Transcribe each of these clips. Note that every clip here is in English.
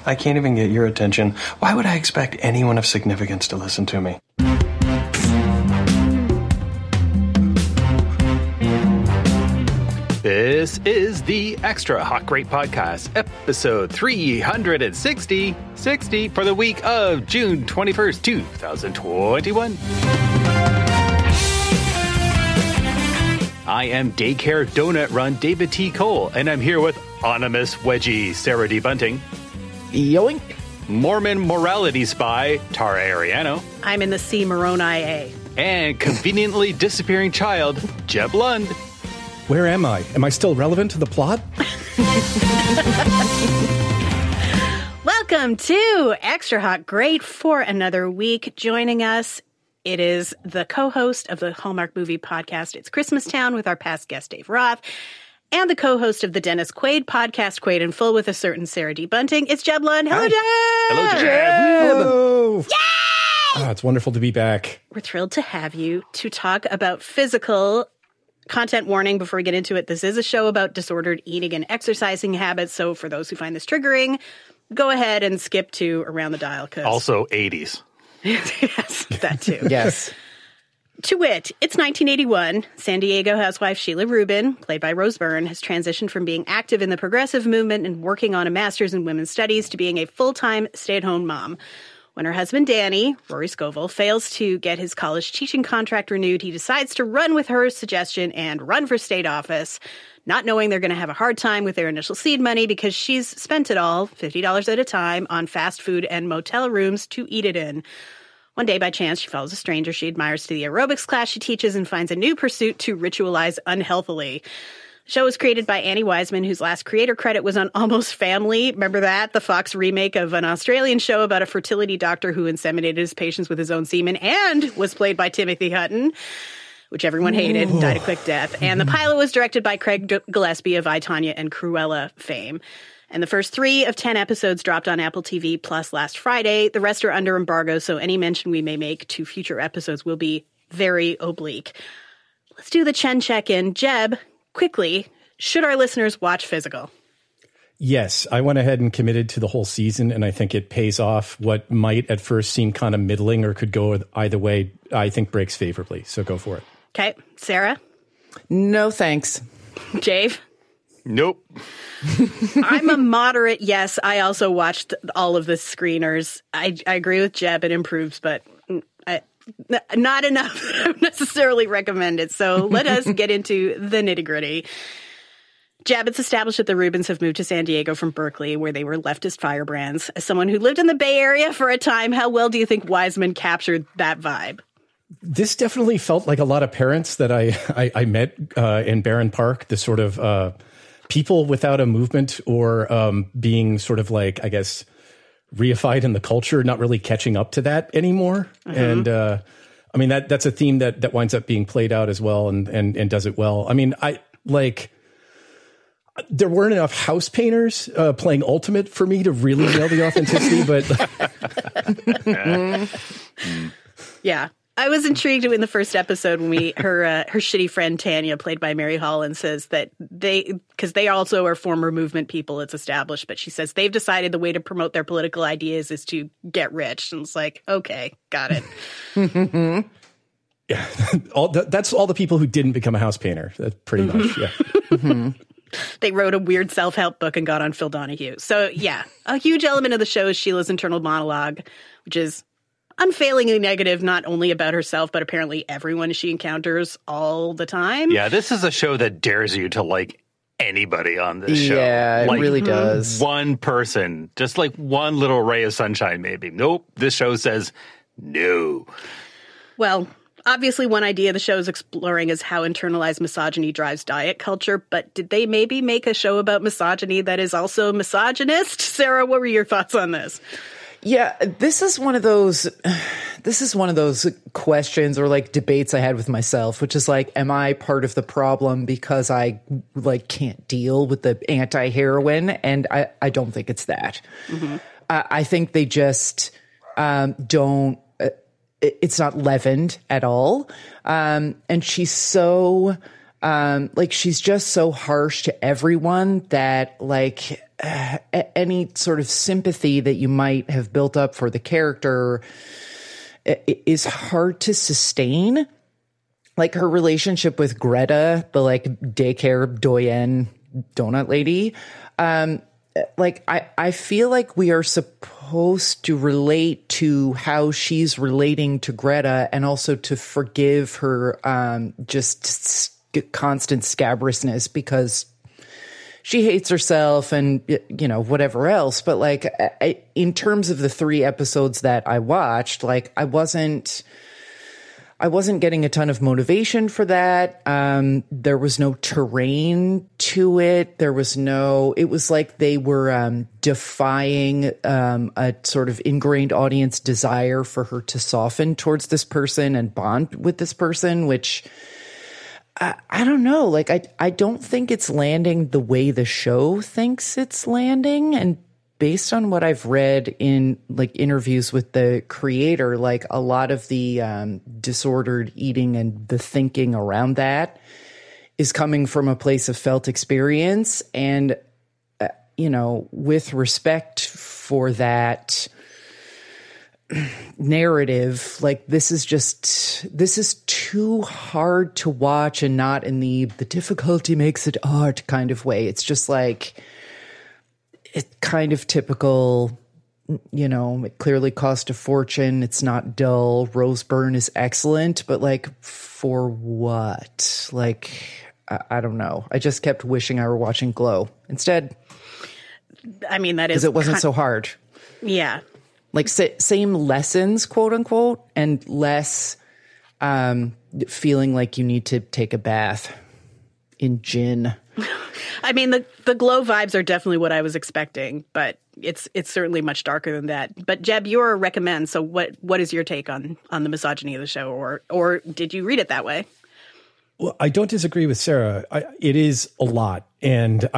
I can't even get your attention. Why would I expect anyone of significance to listen to me? This is the Extra Hot Great Podcast, episode 360 for the week of June 21st, 2021. I am Daycare Donut Run David T. Cole, and I'm here with Anonymous Wedgie Sarah D. Bunting. Yoink. Mormon Morality Spy Tara Ariano. I'm in the C. Moroni A. And conveniently disappearing child Jeb Lund. Where am I? Am I still relevant to the plot? Welcome to Extra Hot Great for another week. Joining us, it is the co-host of the Hallmark Movie Podcast, It's Christmas Town, with our past guest, Dave Roth, and the co-host of the Dennis Quaid Podcast, Quaid in Full, with a certain Sarah D. Bunting. It's Jeb Lund. Hello, Jeb! Hello, Jeb! Hello! Yay! It's wonderful to be back. We're thrilled to have you to talk about physical content warning before we get into it. This is a show about disordered eating and exercising habits, so for those who find this triggering, go ahead and skip to Around the Dial. Also 80s. Yes, that too. Yes. To wit, it's 1981. San Diego housewife Sheila Rubin, played by Rose Byrne, has transitioned from being active in the progressive movement and working on a master's in women's studies to being a full-time stay-at-home mom. When her husband, Danny, Rory Scovel, fails to get his college teaching contract renewed, he decides to run with her suggestion and run for state office, not knowing they're going to have a hard time with their initial seed money because she's spent it all, $50 at a time, on fast food and motel rooms to eat it in. One day, by chance, she follows a stranger she admires to the aerobics class she teaches and finds a new pursuit to ritualize unhealthily. The show was created by Annie Wiseman, whose last creator credit was on Almost Family. Remember that? The Fox remake of an Australian show about a fertility doctor who inseminated his patients with his own semen and was played by Timothy Hutton, which everyone hated and died a quick death. And the pilot was directed by Craig Gillespie of I, Tonya and Cruella fame. And the first 3 of 10 episodes dropped on Apple TV Plus last Friday. The rest are under embargo, so any mention we may make to future episodes will be very oblique. Let's do the Chen check-in. Jeb, quickly, should our listeners watch Physical? Yes, I went ahead and committed to the whole season, and I think it pays off. What might at first seem kind of middling or could go either way, I think breaks favorably. So go for it. Okay. Sarah? No, thanks. Jave? Nope. I'm a moderate yes. I also watched all of the screeners. I agree with Jeb. It improves, but not enough to necessarily recommend it. So let us get into the nitty-gritty. Jeb, it's established that the Rubins have moved to San Diego from Berkeley, where they were leftist firebrands. As someone who lived in the Bay Area for a time, how well do you think Wiseman captured that vibe? This definitely felt like a lot of parents that I met in Barron Park, the sort of people without a movement or being sort of like, I guess, reified in the culture, not really catching up to that anymore. Mm-hmm. And I mean, that's a theme that winds up being played out as well and does it well. I mean, there weren't enough house painters playing Ultimate for me to really nail the authenticity, but yeah. I was intrigued in the first episode when her shitty friend Tanya, played by Mary Holland, says that because they also are former movement people, it's established, but she says they've decided the way to promote their political ideas is to get rich. And it's like, okay, got it. Yeah, that's all the people who didn't become a house painter. That's pretty much, yeah. Mm-hmm. They wrote a weird self-help book and got on Phil Donahue. So yeah, a huge element of the show is Sheila's internal monologue, which is unfailingly negative, not only about herself, but apparently everyone she encounters all the time. Yeah, this is a show that dares you to like anybody on this show. Yeah, like, it really does. One person, just like one little ray of sunshine, maybe. Nope, this show says no. Well, obviously one idea the show is exploring is how internalized misogyny drives diet culture, but did they maybe make a show about misogyny that is also misogynist? Sarah, what were your thoughts on this? Yeah, this is one of those questions or like debates I had with myself, which is like, am I part of the problem because I like can't deal with the anti-heroin? And I don't think it's that. Mm-hmm. I think they just don't. It's not leavened at all. And she's so she's just so harsh to everyone that like any sort of sympathy that you might have built up for the character is hard to sustain. Like her relationship with Greta, the like daycare doyenne donut lady. Like I feel like we are supposed to relate to how she's relating to Greta and also to forgive her just constant scabrousness because she hates herself and, you know, whatever else. But like in terms of the 3 episodes that I watched, like I wasn't getting a ton of motivation for that. There was no terrain to it. It was like they were defying a sort of ingrained audience desire for her to soften towards this person and bond with this person, which I don't know. Like, I don't think it's landing the way the show thinks it's landing. And based on what I've read in like interviews with the creator, like a lot of the disordered eating and the thinking around that is coming from a place of felt experience. And, you know, with respect for that narrative, like this is too hard to watch and not in the difficulty makes it art kind of way. It's just like, it's kind of typical, you know, it clearly cost a fortune. It's not dull. Rose Byrne is excellent, but like for what? Like, I don't know. I just kept wishing I were watching Glow instead. I mean, that is because it wasn't so hard. Yeah. Like same lessons, quote unquote, and less feeling like you need to take a bath in gin. I mean, the Glow vibes are definitely what I was expecting, but it's certainly much darker than that. But Jeb, you're a recommend. So what is your take on the misogyny of the show, or did you read it that way? Well, I don't disagree with Sarah. It is a lot, and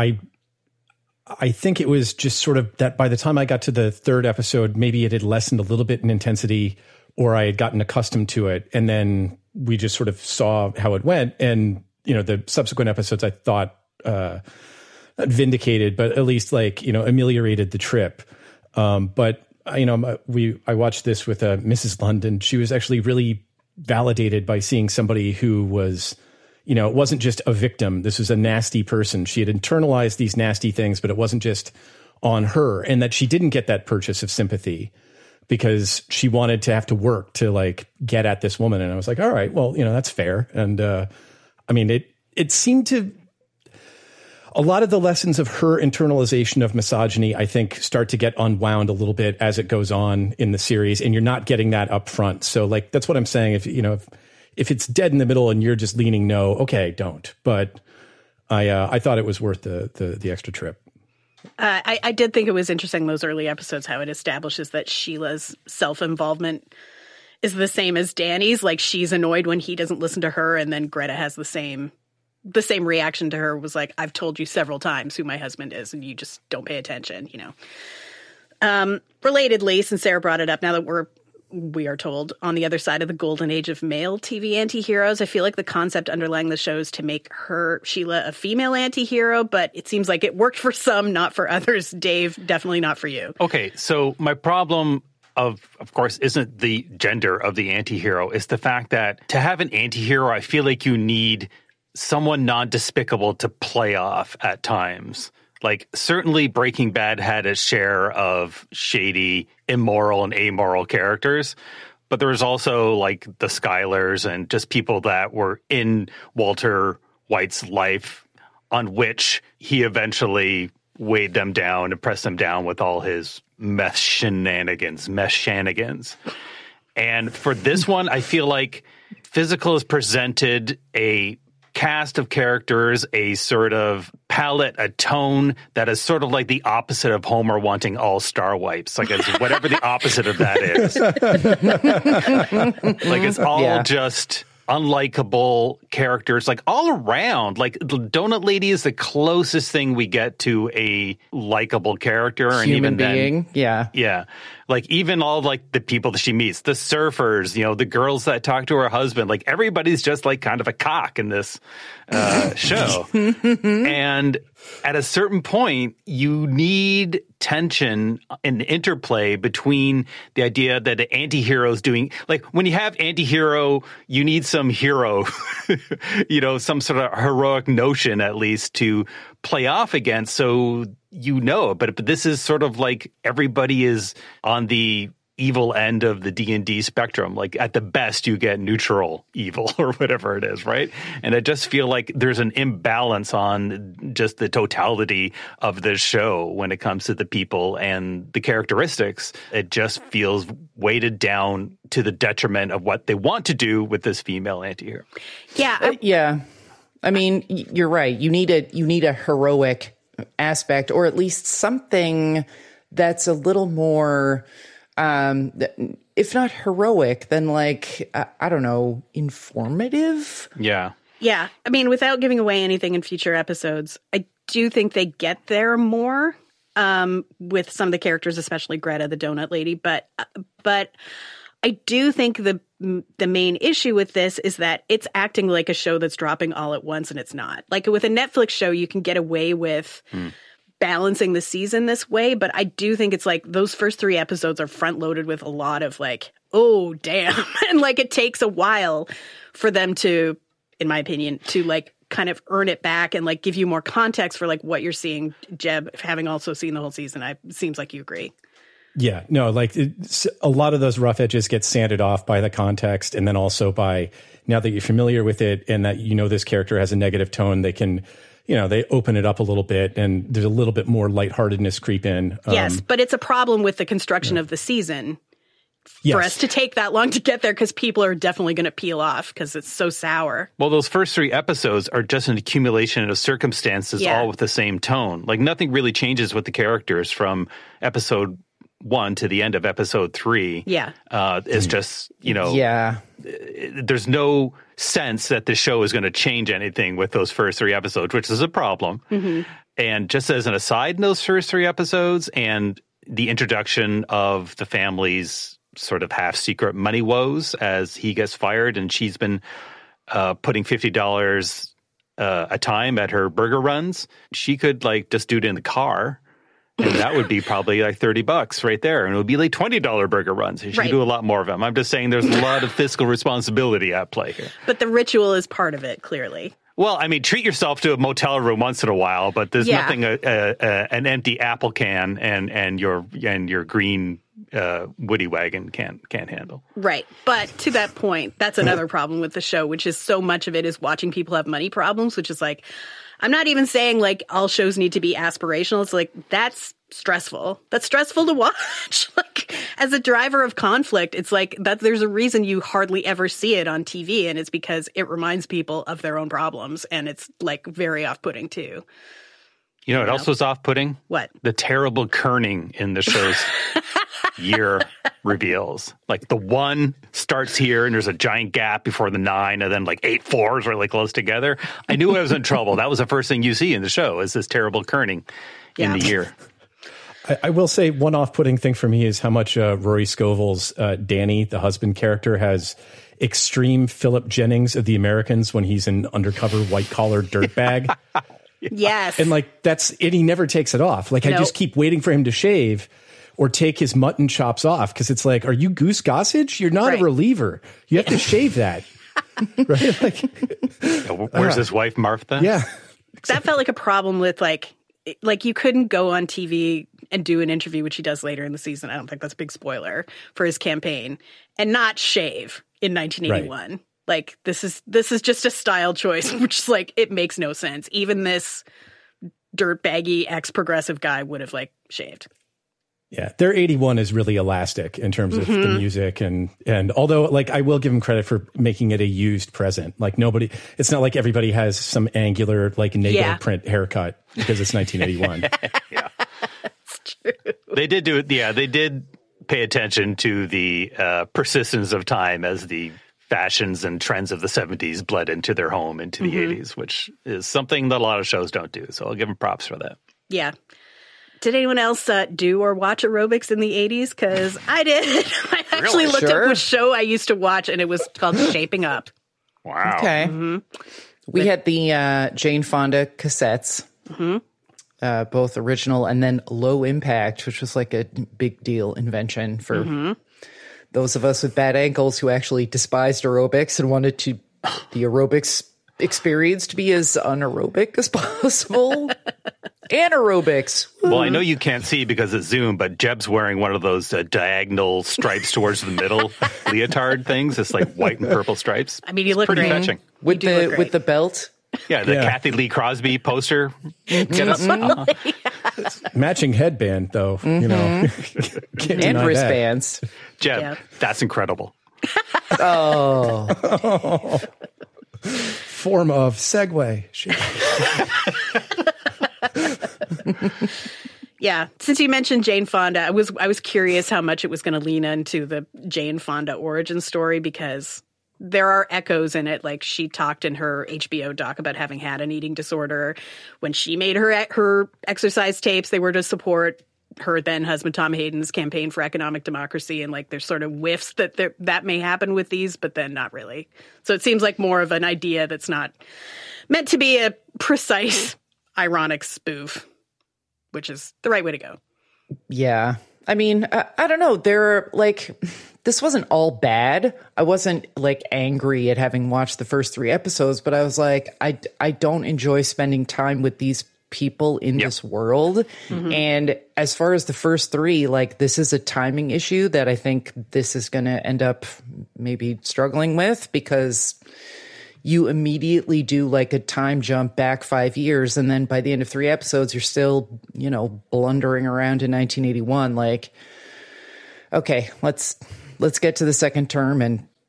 I think it was just sort of that by the time I got to the 3rd episode, maybe it had lessened a little bit in intensity, or I had gotten accustomed to it, and then we just sort of saw how it went. And you know, the subsequent episodes I thought not vindicated, but at least like, you know, ameliorated the trip. But you know, I watched this with Mrs. London. She was actually really validated by seeing somebody who was, you know, it wasn't just a victim. This was a nasty person. She had internalized these nasty things, but it wasn't just on her, and that she didn't get that purchase of sympathy because she wanted to have to work to like get at this woman. And I was like, all right, well, you know, that's fair. And I mean, it seemed to, a lot of the lessons of her internalization of misogyny, I think, start to get unwound a little bit as it goes on in the series, and you're not getting that up front. So like, that's what I'm saying. If, you know, if it's dead in the middle and you're just leaning no, okay, don't. But I thought it was worth the extra trip. I did think it was interesting, those early episodes, how it establishes that Sheila's self-involvement is the same as Danny's. Like, she's annoyed when he doesn't listen to her, and then Greta has the same reaction to her, was like, I've told you several times who my husband is, and you just don't pay attention, you know. Relatedly, since Sarah brought it up, now that we are told on the other side of the golden age of male TV anti-heroes, I feel like the concept underlying the show is to make Sheila, a female anti-hero, but it seems like it worked for some, not for others. Dave, definitely not for you. Okay, so my problem of course, isn't the gender of the anti-hero. It's the fact that to have an anti-hero, I feel like you need someone non-despicable to play off at times. Like, certainly Breaking Bad had its share of shady, immoral, and amoral characters, but there was also, like, the Skylers and just people that were in Walter White's life on which he eventually weighed them down and pressed them down with all his mesh shenanigans. And for this one, I feel like Physical has presented a cast of characters, a sort of palette, a tone that is sort of like the opposite of Homer wanting all star wipes. Like, it's whatever the opposite of that is. Like, it's all just unlikable characters, like all around. Like, the Donut Lady is the closest thing we get to a likable character. And human even being. Then, yeah. Like, even all, like, the people that she meets, the surfers, you know, the girls that talk to her husband, like, everybody's just, like, kind of a cock in this show. And at a certain point, you need tension and interplay between the idea that the anti-hero is doing, like when you have anti-hero, you need some hero, some sort of heroic notion at least to play off against. So, but this is sort of like everybody is on the evil end of the D&D spectrum. Like at the best you get neutral evil or whatever it is, right? And I just feel like there's an imbalance on just the totality of this show when it comes to the people and the characteristics. It just feels weighted down to the detriment of what they want to do with this female antihero. Yeah. I mean, you're right. You need a heroic aspect, or at least something that's a little more if not heroic, then like, I don't know, informative? Yeah. Yeah. I mean, without giving away anything in future episodes, I do think they get there more with some of the characters, especially Greta, the donut lady. But I do think the main issue with this is that it's acting like a show that's dropping all at once, and it's not. Like with a Netflix show, you can get away with balancing the season this way, but I do think it's like those first 3 episodes are front loaded with a lot of like, oh damn, and like it takes a while for them to, in my opinion, to like kind of earn it back and like give you more context for like what you're seeing. Jeb, having also seen the whole season, it seems like you agree. Yeah, no, like a lot of those rough edges get sanded off by the context, and then also by now that you're familiar with it and that this character has a negative tone, they can. They open it up a little bit and there's a little bit more lightheartedness creep in. Yes, but it's a problem with the construction of the season for us to take that long to get there because people are definitely going to peel off because it's so sour. Well, those first 3 episodes are just an accumulation of circumstances all with the same tone. Like nothing really changes with the characters from episode 1 to the end of episode 3. Yeah. It's just, there's no sense that the show is going to change anything with those first 3 episodes, which is a problem. Mm-hmm. And just as an aside, in those first 3 episodes and the introduction of the family's sort of half-secret money woes as he gets fired and she's been putting $50 a time at her burger runs, she could like just do it in the car. And that would be probably like $30 right there. And it would be like $20 burger runs. You should do a lot more of them. I'm just saying there's a lot of fiscal responsibility at play here. But the ritual is part of it, clearly. Well, I mean, treat yourself to a motel room once in a while, but there's nothing an empty apple can and your green Woody wagon can't handle. Right. But to that point, that's another problem with the show, which is so much of it is watching people have money problems, which is like, I'm not even saying like all shows need to be aspirational. It's like, that's stressful. That's stressful to watch. Like as a driver of conflict, it's like that there's a reason you hardly ever see it on TV. And it's because it reminds people of their own problems. And it's like very off-putting too. You know what else was off-putting? What? The terrible kerning in the show's year reveals. Like the 1 starts here and there's a giant gap before the 9 and then like 8 4s really close together. I knew I was in trouble. That was the first thing you see in the show is this terrible kerning in the year. I will say one off-putting thing for me is how much Rory Scovel's Danny, the husband character, has extreme Philip Jennings of The Americans when he's an undercover white-collar dirtbag. Yes. And like and he never takes it off. Like I just keep waiting for him to shave or take his mutton chops off because it's like, are you Goose Gossage? You're not a reliever. You have to shave that. Right? Like, where's his wife, Martha? Yeah. That felt like a problem with like you couldn't go on TV and do an interview, which he does later in the season. I don't think that's a big spoiler for his campaign, and not shave in 1981. Right. Like this is just a style choice, which is like, it makes no sense. Even this dirtbaggy ex-progressive guy would have like shaved. Yeah, their 81 is really elastic in terms of the music and although like I will give them credit for making it a used present. Like it's not like everybody has some angular like Nago print haircut because it's 1981. Yeah, it's true. They did do it. Yeah, they did pay attention to the persistence of time as the fashions and trends of the 70s bled into their home into the 80s, which is something that a lot of shows don't do. So I'll give them props for that. Yeah. Did anyone else do or watch aerobics in the 80s? Because I did. I actually looked up which show I used to watch, and it was called Shaping Up. Wow. Okay. We had the Jane Fonda cassettes. Both original and then Low Impact, which was like a big deal invention for those of us with bad ankles who actually despised aerobics and wanted to the aerobics experience to be as unaerobic as possible. Anaerobics. Woo. Well, I know you can't see because it's Zoom, but Jeb's wearing one of those diagonal stripes towards the middle leotard things. It's like white and purple stripes. I mean, you look pretty great. fetching. With the belt. Yeah, the Kathy Lee Crosby poster. Get us. Matching headband, though. You know, can't And deny wristbands. Jeb, that's incredible. Oh. Form of segue. Yeah, since you mentioned Jane Fonda, I was curious how much it was going to lean into the Jane Fonda origin story, because there are echoes in it. Like, she talked in her HBO doc about having had an eating disorder. When she made her exercise tapes, they were to support her then husband Tom Hayden's campaign for economic democracy, and like there's sort of whiffs that may happen with these, but then not really. So it seems like more of an idea that's not meant to be a precise ironic spoof, which is the right way to go. Yeah. I mean, I don't know. This wasn't all bad. I wasn't like angry at having watched the first 3 episodes, but I was like, I don't enjoy spending time with these people in this world. And as far as the first 3, like, this is a timing issue that I think this is going to end up maybe struggling with, because you immediately do like a time jump back 5 years. And then by the end of 3 episodes, you're still, blundering around in 1981. Like, okay, let's get to the second term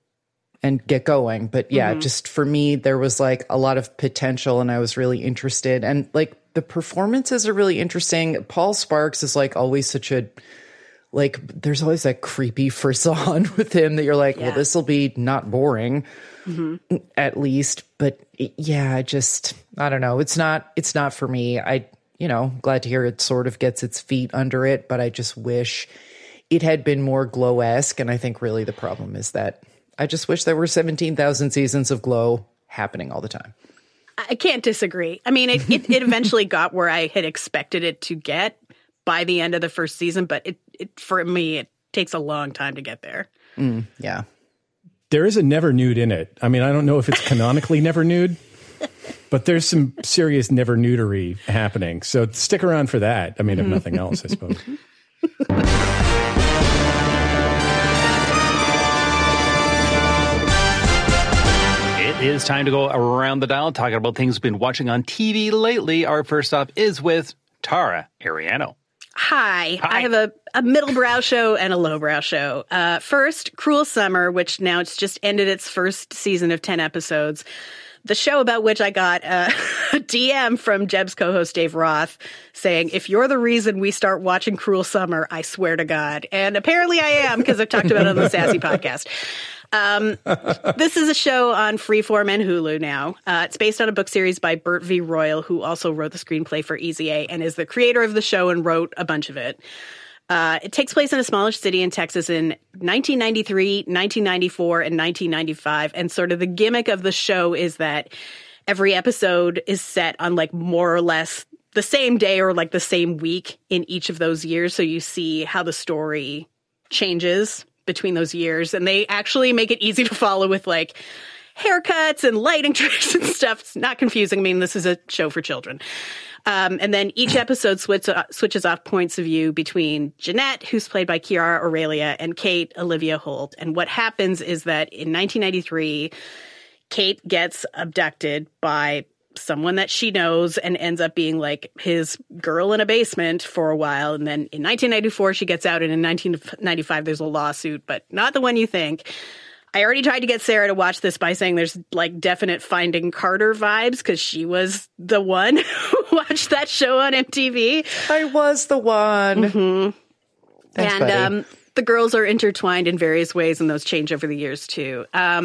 and get going. But yeah, just for me, there was like a lot of potential and I was really interested. And like the performances are really interesting. Paul Sparks is like always such a, like, there's always that creepy frisson with him that you're like, well, this will be not boring at least. But yeah, I don't know. It's not for me. Glad to hear it sort of gets its feet under it, but I just wish it had been more Glow-esque. And I think really the problem is that I just wish there were 17,000 seasons of Glow happening all the time. I can't disagree. I mean, it eventually got where I had expected it to get by the end of the first season, but it for me, it takes a long time to get there. Yeah. There is a never nude in it. I mean, I don't know if it's canonically never nude, but there's some serious never nudery happening. So stick around for that. I mean, if nothing else, I suppose. It is time to go around the dial talking about things we've been watching on TV lately. Our first stop is with Tara Ariano. Hi. I have a middle-brow show and a low-brow show. First, Cruel Summer, which now it's just ended its first season of 10 episodes. The show about which I got a DM from Jeb's co-host Dave Roth saying, if you're the reason we start watching Cruel Summer, I swear to God. And apparently I am, because I've talked about it on the Sassy podcast. This is a show on Freeform and Hulu now. It's based on a book series by Bert V. Royal, who also wrote the screenplay for Easy A and is the creator of the show and wrote a bunch of it. It takes place in a smallish city in Texas in 1993, 1994, and 1995. And sort of the gimmick of the show is that every episode is set on like more or less the same day or like the same week in each of those years. So you see how the story changes between those years. And they actually make it easy to follow with like haircuts and lighting tricks and stuff. It's not confusing. I mean, this is a show for children. And then each episode switches off points of view between Jeanette, who's played by Chiara Aurelia, and Kate, Olivia Holt. And what happens is that in 1993, Kate gets abducted by someone that she knows and ends up being like his girl in a basement for a while. And then in 1994, she gets out, and in 1995, there's a lawsuit, but not the one you think. I already tried to get Sarah to watch this by saying there's like definite Finding Carter vibes, because she was the one who watched that show on MTV. I was the one. Thanks, and the girls are intertwined in various ways, and those change over the years too.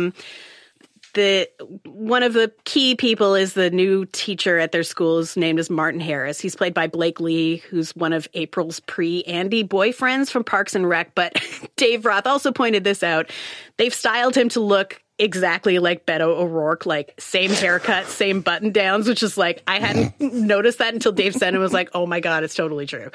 One of the key people is the new teacher at their school, is named as Martin Harris. He's played by Blake Lee, who's one of April's pre-Andy boyfriends from Parks and Rec. But Dave Roth also pointed this out. They've styled him to look exactly like Beto O'Rourke, like same haircut, same button downs, which is like, I hadn't noticed that until Dave said it. Was like, oh my God, it's totally true.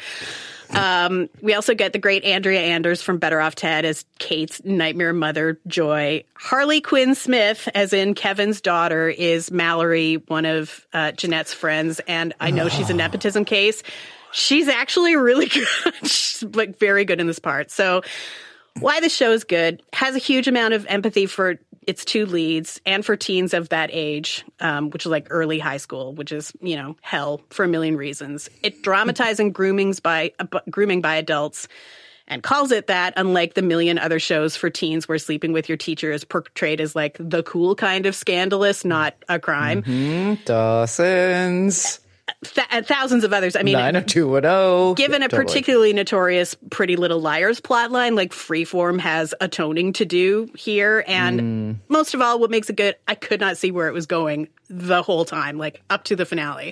We also get the great Andrea Anders from Better Off Ted as Kate's nightmare mother, Joy. Harley Quinn Smith, as in Kevin's daughter, is Mallory, one of Jeanette's friends. And I know she's a nepotism case. She's actually really good. She's like very good in this part. So why the show is good, has a huge amount of empathy for its two leads and for teens of that age, which is like early high school, which is, you know, hell for a million reasons. It dramatizing grooming by adults and calls it that, unlike the million other shows for teens where sleeping with your teacher is portrayed as like the cool kind of scandalous, not a crime. Dawson's. And thousands of others. I mean, 90210. Given a particularly notorious Pretty Little Liars plotline, like Freeform has atoning to do here. And most of all, what makes it good, I could not see where it was going the whole time, like up to the finale.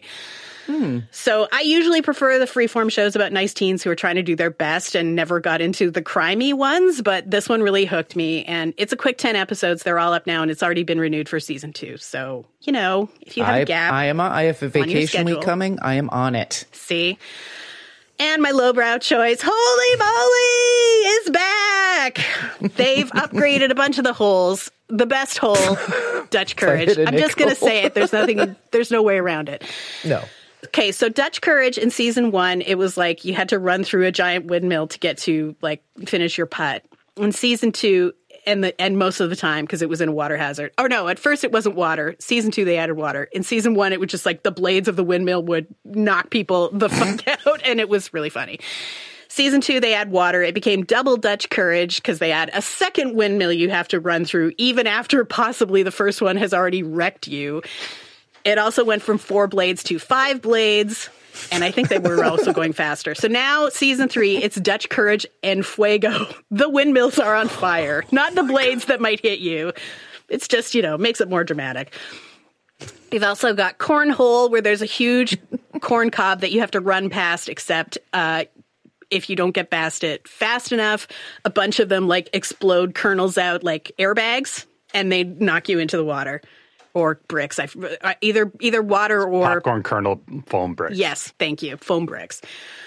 So I usually prefer the Freeform shows about nice teens who are trying to do their best and never got into the crimey ones, but this one really hooked me. And it's a quick 10 episodes. They're all up now, and it's already been renewed for season 2. So, you know, if you have a gap, I have a vacation week coming. I am on it. See? And my lowbrow choice, Holy Moly, is back. They've upgraded a bunch of the holes. The best hole, Dutch Courage. I'm just going to say it. There's no way around it. No. Okay, so Dutch Courage in season 1, it was like you had to run through a giant windmill to get to like finish your putt. In season 2, and most of the time because it was in a water hazard. Or no, at first it wasn't water. Season 2 they added water. In season 1 it was just like the blades of the windmill would knock people the fuck out, and it was really funny. Season 2 they add water. It became double Dutch Courage because they add a second windmill you have to run through even after possibly the first one has already wrecked you. It also went from 4 blades to 5 blades, and I think they were also going faster. So now, season 3, it's Dutch Courage and Fuego. The windmills are on fire, not the blades that might hit you. It's just, you know, makes it more dramatic. We've also got Cornhole, where there's a huge corn cob that you have to run past, except if you don't get past it fast enough, a bunch of them, like, explode kernels out like airbags, and they knock you into the water. Or bricks, either water or popcorn kernel foam bricks. Yes, thank you, foam bricks.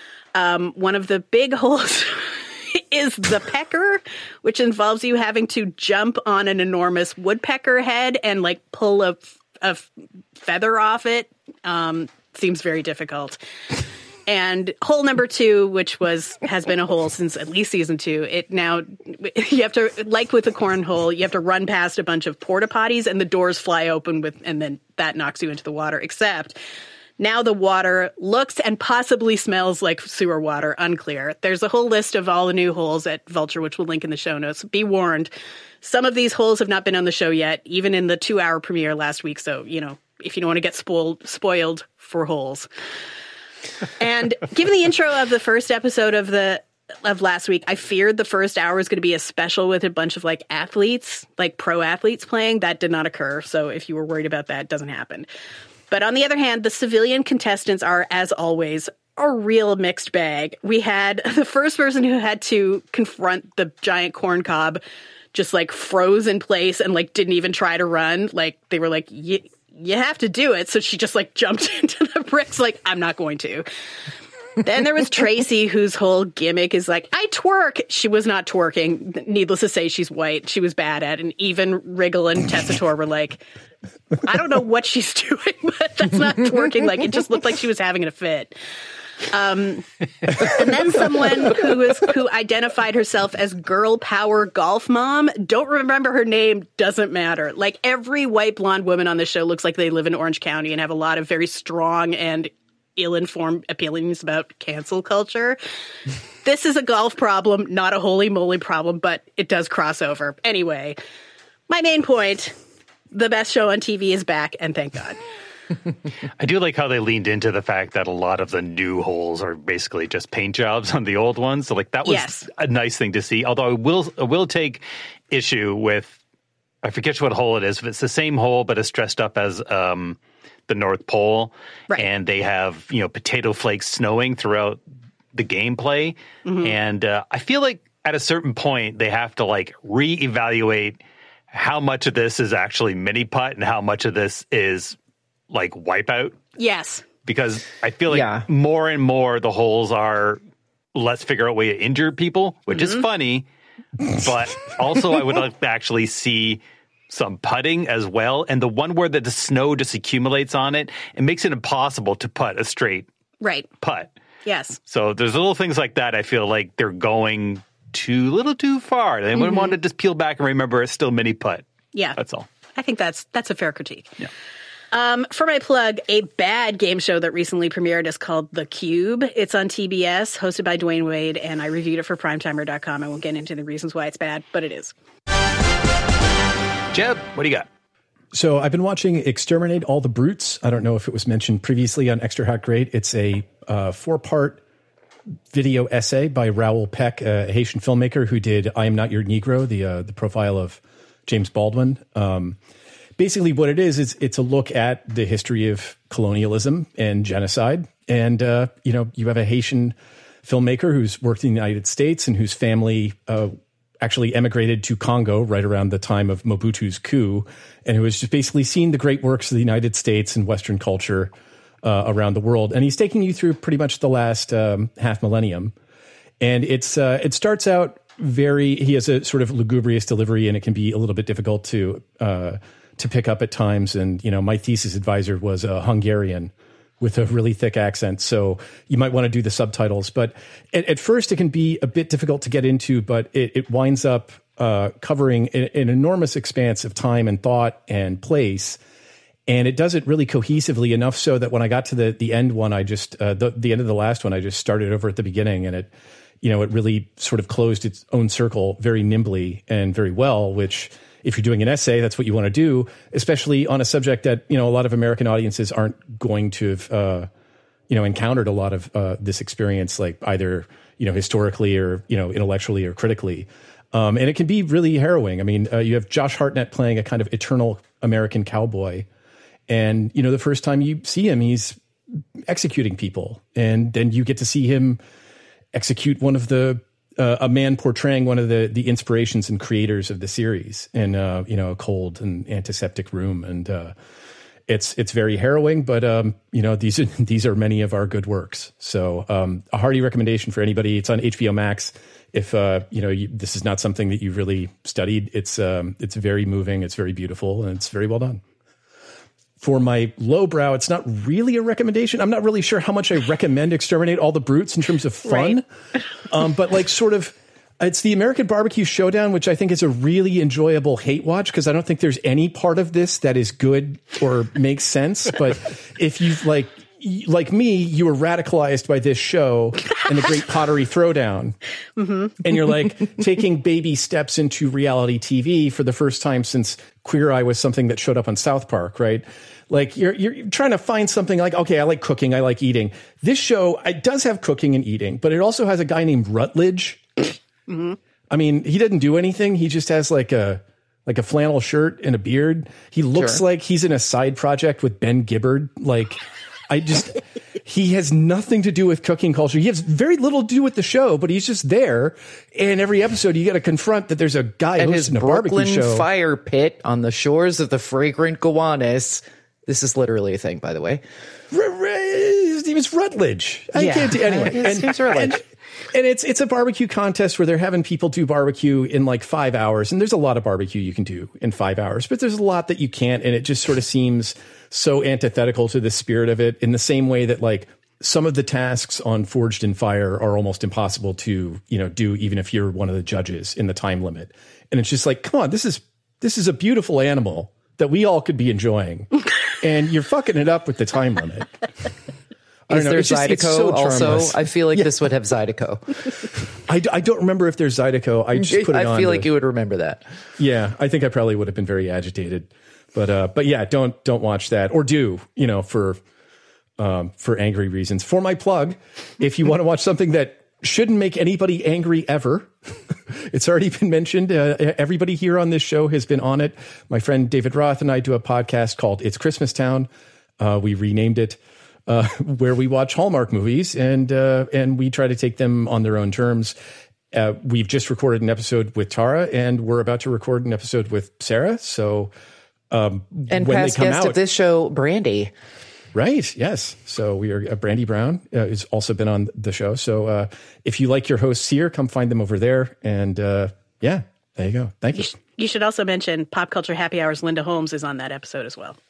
One of the big holes is the pecker, which involves you having to jump on an enormous woodpecker head and like pull a feather off it. Seems very difficult. And hole number 2, which has been a hole since at least season 2, you have to, like with the cornhole, you have to run past a bunch of porta potties and the doors fly open and then that knocks you into the water. Except now the water looks and possibly smells like sewer water, unclear. There's a whole list of all the new holes at Vulture, which we'll link in the show notes. Be warned, some of these holes have not been on the show yet, even in the 2-hour premiere last week. So, you know, if you don't want to get spoiled for holes. And given the intro of the first episode of last week, I feared the first hour was going to be a special with a bunch of like athletes, like pro athletes playing. That did not occur. So if you were worried about that, it doesn't happen. But on the other hand, the civilian contestants are, as always, a real mixed bag. We had the first person who had to confront the giant corn cob just like froze in place and like didn't even try to run. Like they were like, you have to do it. So she just like jumped into the bricks like, I'm not going to. Then there was Tracy, whose whole gimmick is like, I twerk. She was not twerking. Needless to say, she's white. She was bad at it. And even Wriggle and Tessitore were like, I don't know what she's doing, but that's not twerking. Like, it just looked like she was having a fit. And then someone who identified herself as girl power golf mom, don't remember her name, doesn't matter. Like every white blonde woman on the show looks like they live in Orange County and have a lot of very strong and ill-informed opinions about cancel culture. This is a golf problem, not a holy moly problem, but it does cross over. Anyway, my main point, the best show on TV is back, and thank God. I do like how they leaned into the fact that a lot of the new holes are basically just paint jobs on the old ones. So like that was a nice thing to see. Although I will take issue with, I forget what hole it is, if it's the same hole but it's dressed up as the North Pole, right. And they have, you know, potato flakes snowing throughout the gameplay. Mm-hmm. And I feel like at a certain point they have to like reevaluate how much of this is actually mini putt and how much of this is like Wipeout. Yes. Because I feel like more and more the holes are, let's figure out a way to injure people, which is funny. But also I would like to actually see some putting as well. And the one where the snow just accumulates on it, it makes it impossible to putt a straight putt. Yes. So there's little things like that. I feel like they're going little too far. They wouldn't want to just peel back and remember it's still mini putt. Yeah. That's all. I think that's a fair critique. Yeah. For my plug, a bad game show that recently premiered is called The Cube. It's on TBS, hosted by Dwayne Wade, and I reviewed it for Primetimer.com. I won't get into the reasons why it's bad, but it is. Jeb, what do you got? So I've been watching Exterminate All the Brutes. I don't know if it was mentioned previously on Extra Hot Grade. It's a 4-part video essay by Raoul Peck, a Haitian filmmaker who did I Am Not Your Negro, the profile of James Baldwin. Basically what it is it's a look at the history of colonialism and genocide. And, you have a Haitian filmmaker who's worked in the United States and whose family actually emigrated to Congo right around the time of Mobutu's coup, and who has just basically seen the great works of the United States and Western culture around the world. And he's taking you through pretty much the last half millennium. And it starts out he has a sort of lugubrious delivery, and it can be a little bit difficult to pick up at times. And, my thesis advisor was a Hungarian with a really thick accent. So you might want to do the subtitles. But at first it can be a bit difficult to get into, but it winds up covering an enormous expanse of time and thought and place. And it does it really cohesively enough so that when I got to the end one, I just, the end of the last one, I just started over at the beginning, and it really sort of closed its own circle very nimbly and very well, which, if you're doing an essay, that's what you want to do, especially on a subject that, a lot of American audiences aren't going to have, encountered a lot of this experience, like either, historically or, intellectually or critically. And it can be really harrowing. I mean, you have Josh Hartnett playing a kind of eternal American cowboy. And, the first time you see him, he's executing people. And then you get to see him execute one of a man portraying one of the inspirations and creators of the series in a cold and antiseptic room. And it's very harrowing, but these are many of our good works. So a hearty recommendation for anybody. It's on HBO Max. If this is not something that you've really studied, it's very moving, it's very beautiful, and it's very well done. For my lowbrow, it's not really a recommendation. I'm not really sure how much I recommend Exterminate All the Brutes in terms of fun. Right. But it's the American Barbecue Showdown, which I think is a really enjoyable hate watch, because I don't think there's any part of this that is good or makes sense. But if you've like me, you were radicalized by this show and the Great Pottery Throwdown. Mm-hmm. And you're like taking baby steps into reality TV for the first time since Queer Eye was something that showed up on South Park, right? Like you're trying to find something like, okay, I like cooking, I like eating. This show, it does have cooking and eating, but it also has a guy named Rutledge. Mm-hmm. I mean, he didn't do anything. He just has like a flannel shirt and a beard. He looks like he's in a side project with Ben Gibbard. He has nothing to do with cooking culture. He has very little to do with the show, but he's just there. And every episode you got to confront that there's a guy hosting a barbecue show. Brooklyn fire pit on the shores of the fragrant Gowanus. This is literally a thing, by the way. His name is Rutledge. Anyway. His name's Rutledge. And it's a barbecue contest where they're having people do barbecue in like 5 hours. And there's a lot of barbecue you can do in 5 hours, but there's a lot that you can't. And it just sort of seems so antithetical to the spirit of it, in the same way that like some of the tasks on Forged in Fire are almost impossible to, do, even if you're one of the judges in the time limit. And it's just like, come on, this is a beautiful animal that we all could be enjoying. And you're fucking it up with the time limit. Is there Zydeco also? I feel like this would have Zydeco. I don't remember if there's Zydeco. I just put it on. I feel like you would remember that. Yeah, I think I probably would have been very agitated. But yeah, don't watch that, or do, for angry reasons. For my plug, if you want to watch something that shouldn't make anybody angry ever, it's already been mentioned. Everybody here on this show has been on it. My friend David Roth and I do a podcast called It's Christmas Town. We renamed it. Where we watch Hallmark movies and we try to take them on their own terms. We've just recorded an episode with Tara, and we're about to record an episode with Sarah. So, and past guest of this show, Brandy. Right. Yes. So we are Brandy Brown has also been on the show. So if you like your hosts here, come find them over there. And yeah, there you go. Thank you. You should also mention Pop Culture Happy Hours. Linda Holmes is on that episode as well.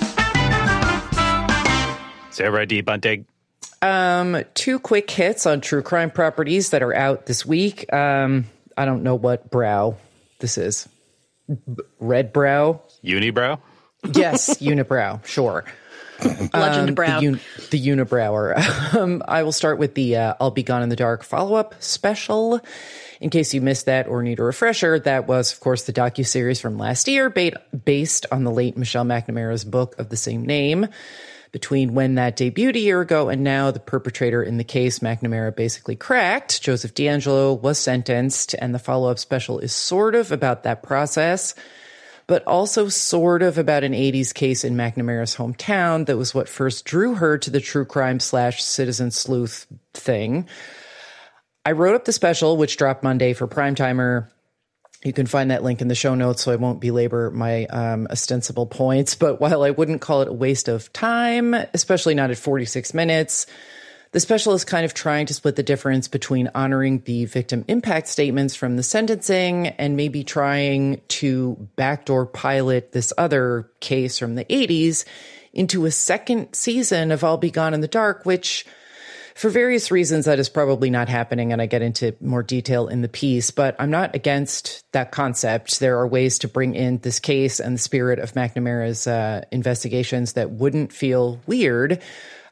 Sarah D. Bunting. 2 quick hits on true crime properties that are out this week. I don't know what brow this is. Red brow? Unibrow? Yes, unibrow. Sure. Bludgeoned brow. The unibrower. I will start with the I'll Be Gone in the Dark follow-up special. In case you missed that or need a refresher, that was, of course, the docuseries from last year based on the late Michelle McNamara's book of the same name. Between when that debuted a year ago and now, the perpetrator in the case McNamara basically cracked, Joseph DeAngelo, was sentenced, and the follow-up special is sort of about that process, but also sort of about an 80s case in McNamara's hometown that was what first drew her to the true crime / citizen sleuth thing. I wrote up the special, which dropped Monday for Primetimer. You can find that link in the show notes, so I won't belabor my ostensible points. But while I wouldn't call it a waste of time, especially not at 46 minutes, the special is kind of trying to split the difference between honoring the victim impact statements from the sentencing and maybe trying to backdoor pilot this other case from the 80s into a second season of I'll Be Gone in the Dark, which, for various reasons, that is probably not happening, and I get into more detail in the piece, but I'm not against that concept. There are ways to bring in this case and the spirit of McNamara's investigations that wouldn't feel weird.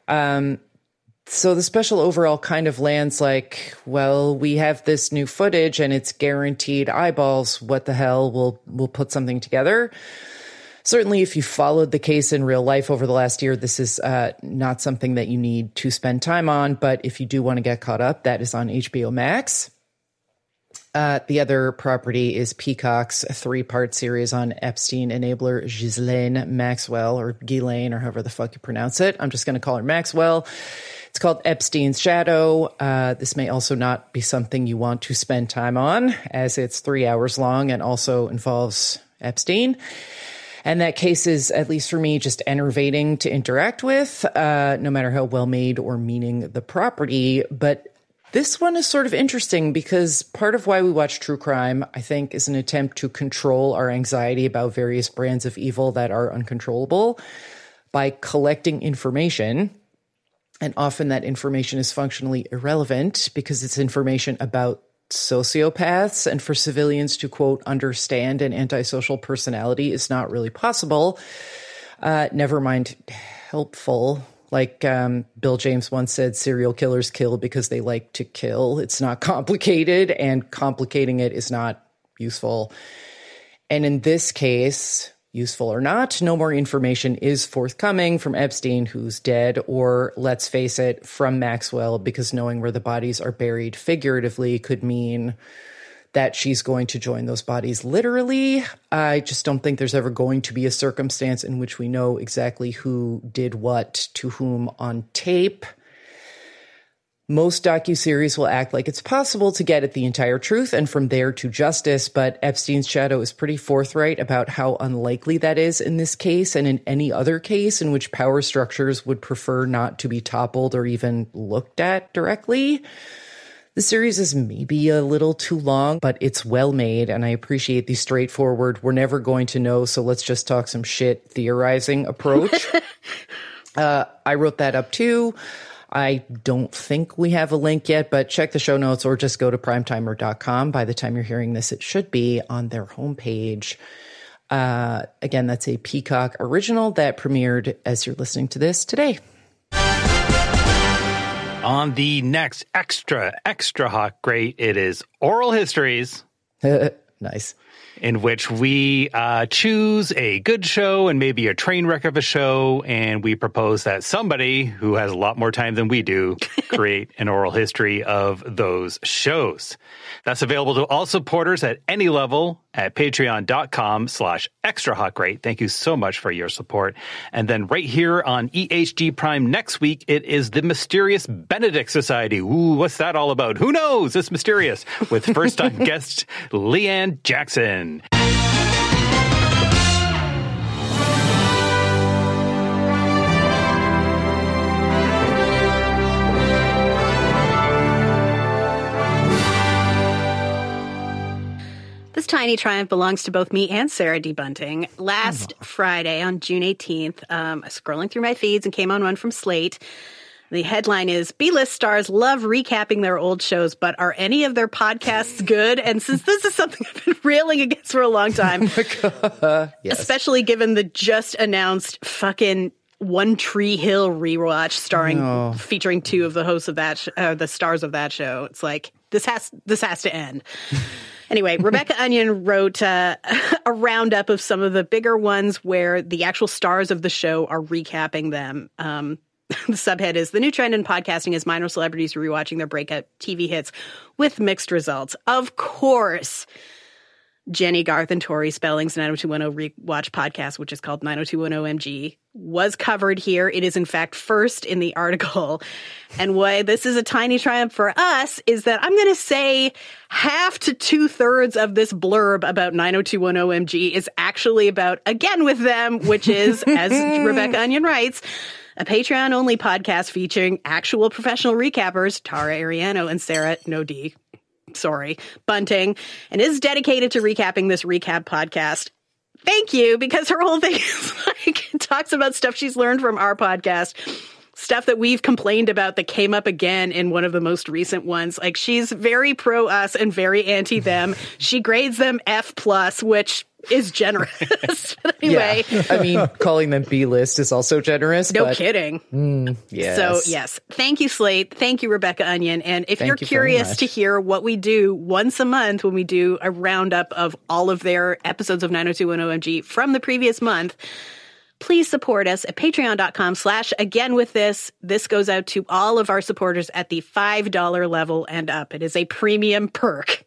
So the special overall kind of lands like, well, we have this new footage and it's guaranteed eyeballs. What the hell? We'll put something together. Certainly, if you followed the case in real life over the last year, this is not something that you need to spend time on. But if you do want to get caught up, that is on HBO Max. The other property is Peacock's 3-part series on Epstein enabler Ghislaine Maxwell, or Ghislaine, or however the fuck you pronounce it. I'm just going to call her Maxwell. It's called Epstein's Shadow. This may also not be something you want to spend time on, as it's 3 hours long and also involves Epstein. And that case is, at least for me, just enervating to interact with, no matter how well-made or meaning the property. But this one is sort of interesting because part of why we watch true crime, I think, is an attempt to control our anxiety about various brands of evil that are uncontrollable by collecting information. And often that information is functionally irrelevant because it's information about sociopaths, and for civilians to, quote, understand an antisocial personality is not really possible. Never mind helpful. Like Bill James once said, serial killers kill because they like to kill. It's not complicated, and complicating it is not useful. And in this case, useful or not, no more information is forthcoming from Epstein, who's dead, or, let's face it, from Maxwell, because knowing where the bodies are buried figuratively could mean that she's going to join those bodies literally. I just don't think there's ever going to be a circumstance in which we know exactly who did what to whom on tape. Most docuseries will act like it's possible to get at the entire truth and from there to justice, but Epstein's Shadow is pretty forthright about how unlikely that is in this case and in any other case in which power structures would prefer not to be toppled or even looked at directly. The series is maybe a little too long, but it's well made, and I appreciate the straightforward, we're never going to know, so let's just talk some shit theorizing approach. I wrote that up too. I don't think we have a link yet, but check the show notes or just go to primetimer.com. By the time you're hearing this, it should be on their homepage. Again, that's a Peacock original that premiered as you're listening to this today. On the next extra hot great, it is Oral Histories. Nice. In which we choose a good show and maybe a train wreck of a show, and we propose that somebody who has a lot more time than we do create an oral history of those shows. That's available to all supporters at any level at patreon.com/extrahotgreat. Thank you so much for your support. And then right here on EHG Prime next week, it is the Mysterious Benedict Society. Ooh, what's that all about? Who knows? It's mysterious. With first-time guest Leanne Jackson. This tiny triumph belongs to both me and Sarah D. Bunting. Last Friday on June 18th, I was scrolling through my feeds and came on one from Slate. The headline is, B-list stars love recapping their old shows, but are any of their podcasts good? And since this is something I've been railing against for a long time, Yes. especially given the just announced fucking One Tree Hill rewatch featuring two of the hosts of that, the stars of that show, it's like, this has to end. Anyway, Rebecca Onion wrote a roundup of some of the bigger ones where the actual stars of the show are recapping them. The subhead is, the new trend in podcasting is minor celebrities rewatching their breakout TV hits with mixed results. Of course, Jenny Garth and Tori Spelling's 90210 rewatch podcast, which is called 90210 MG, was covered here. It is, in fact, first in the article. And why this is a tiny triumph for us is that I'm going to say half to 2/3 of this blurb about 90210 MG is actually about Again with Them, which is, as Rebecca Onion writes, a Patreon-only podcast featuring actual professional recappers, Tara Ariano and Sarah Bunting, and is dedicated to recapping this recap podcast. Thank you, because her whole thing is like, talks about stuff she's learned from our podcast, stuff that we've complained about that came up again in one of the most recent ones. Like, she's very pro us and very anti them. She grades them F+, which is generous. But anyway. Yeah. I mean, calling them B-list is also generous. No kidding. Yes. So, yes. Thank you, Slate. Thank you, Rebecca Onion. And if you're curious to hear what we do once a month when we do a roundup of all of their episodes of 90210 MG from the previous month, please support us at patreon.com/again with this. This goes out to all of our supporters at the $5 level and up. It is a premium perk.